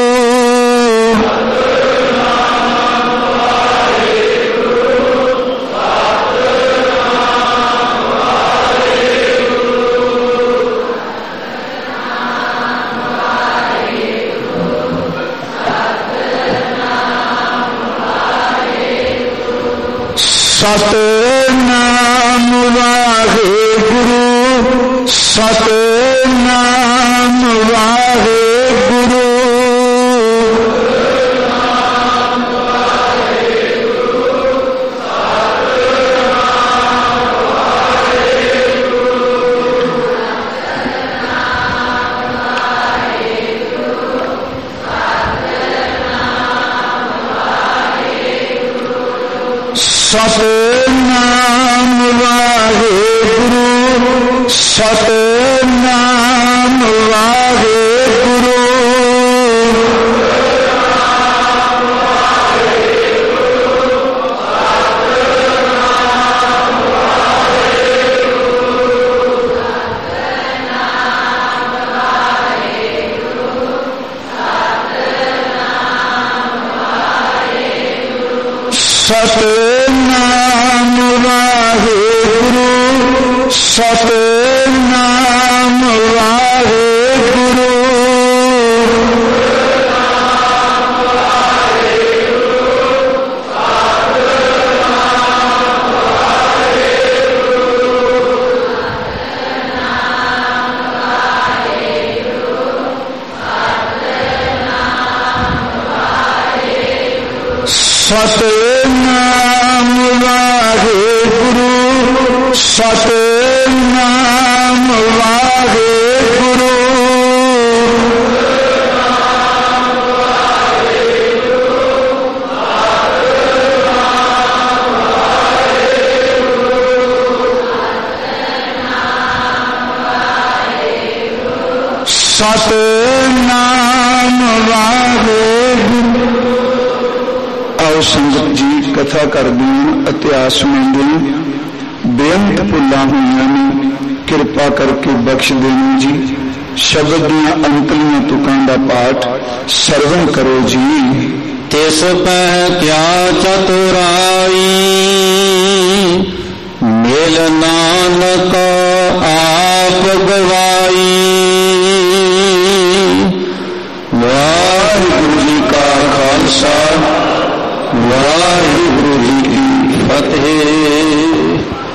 सतनाम वाहेगुरु, सतनाम वाहेगुरु, सतनाम वाहेगुरु, सतनाम वाहेगुरु, सतनाम वाहेगुरु, सतनाम वाहेगुरु, सतनाम वाहेगुरु, सतनाम वाहेगुरु, सतनाम वाहेगुरु। आओ संगत जी कथा कर दी। इतिहास मंडली बेअंत भुलां होईयां ने किरपा करके बख्श देनी जी। शब्द दियां अंतलियां तुकां दा पाठ सरवण करो जी। तिस पह क्या चतुराई, मिल नानक आप गवाई। वाहिगुरु जी का खालसा, वाहिगुरु जी की फतेह।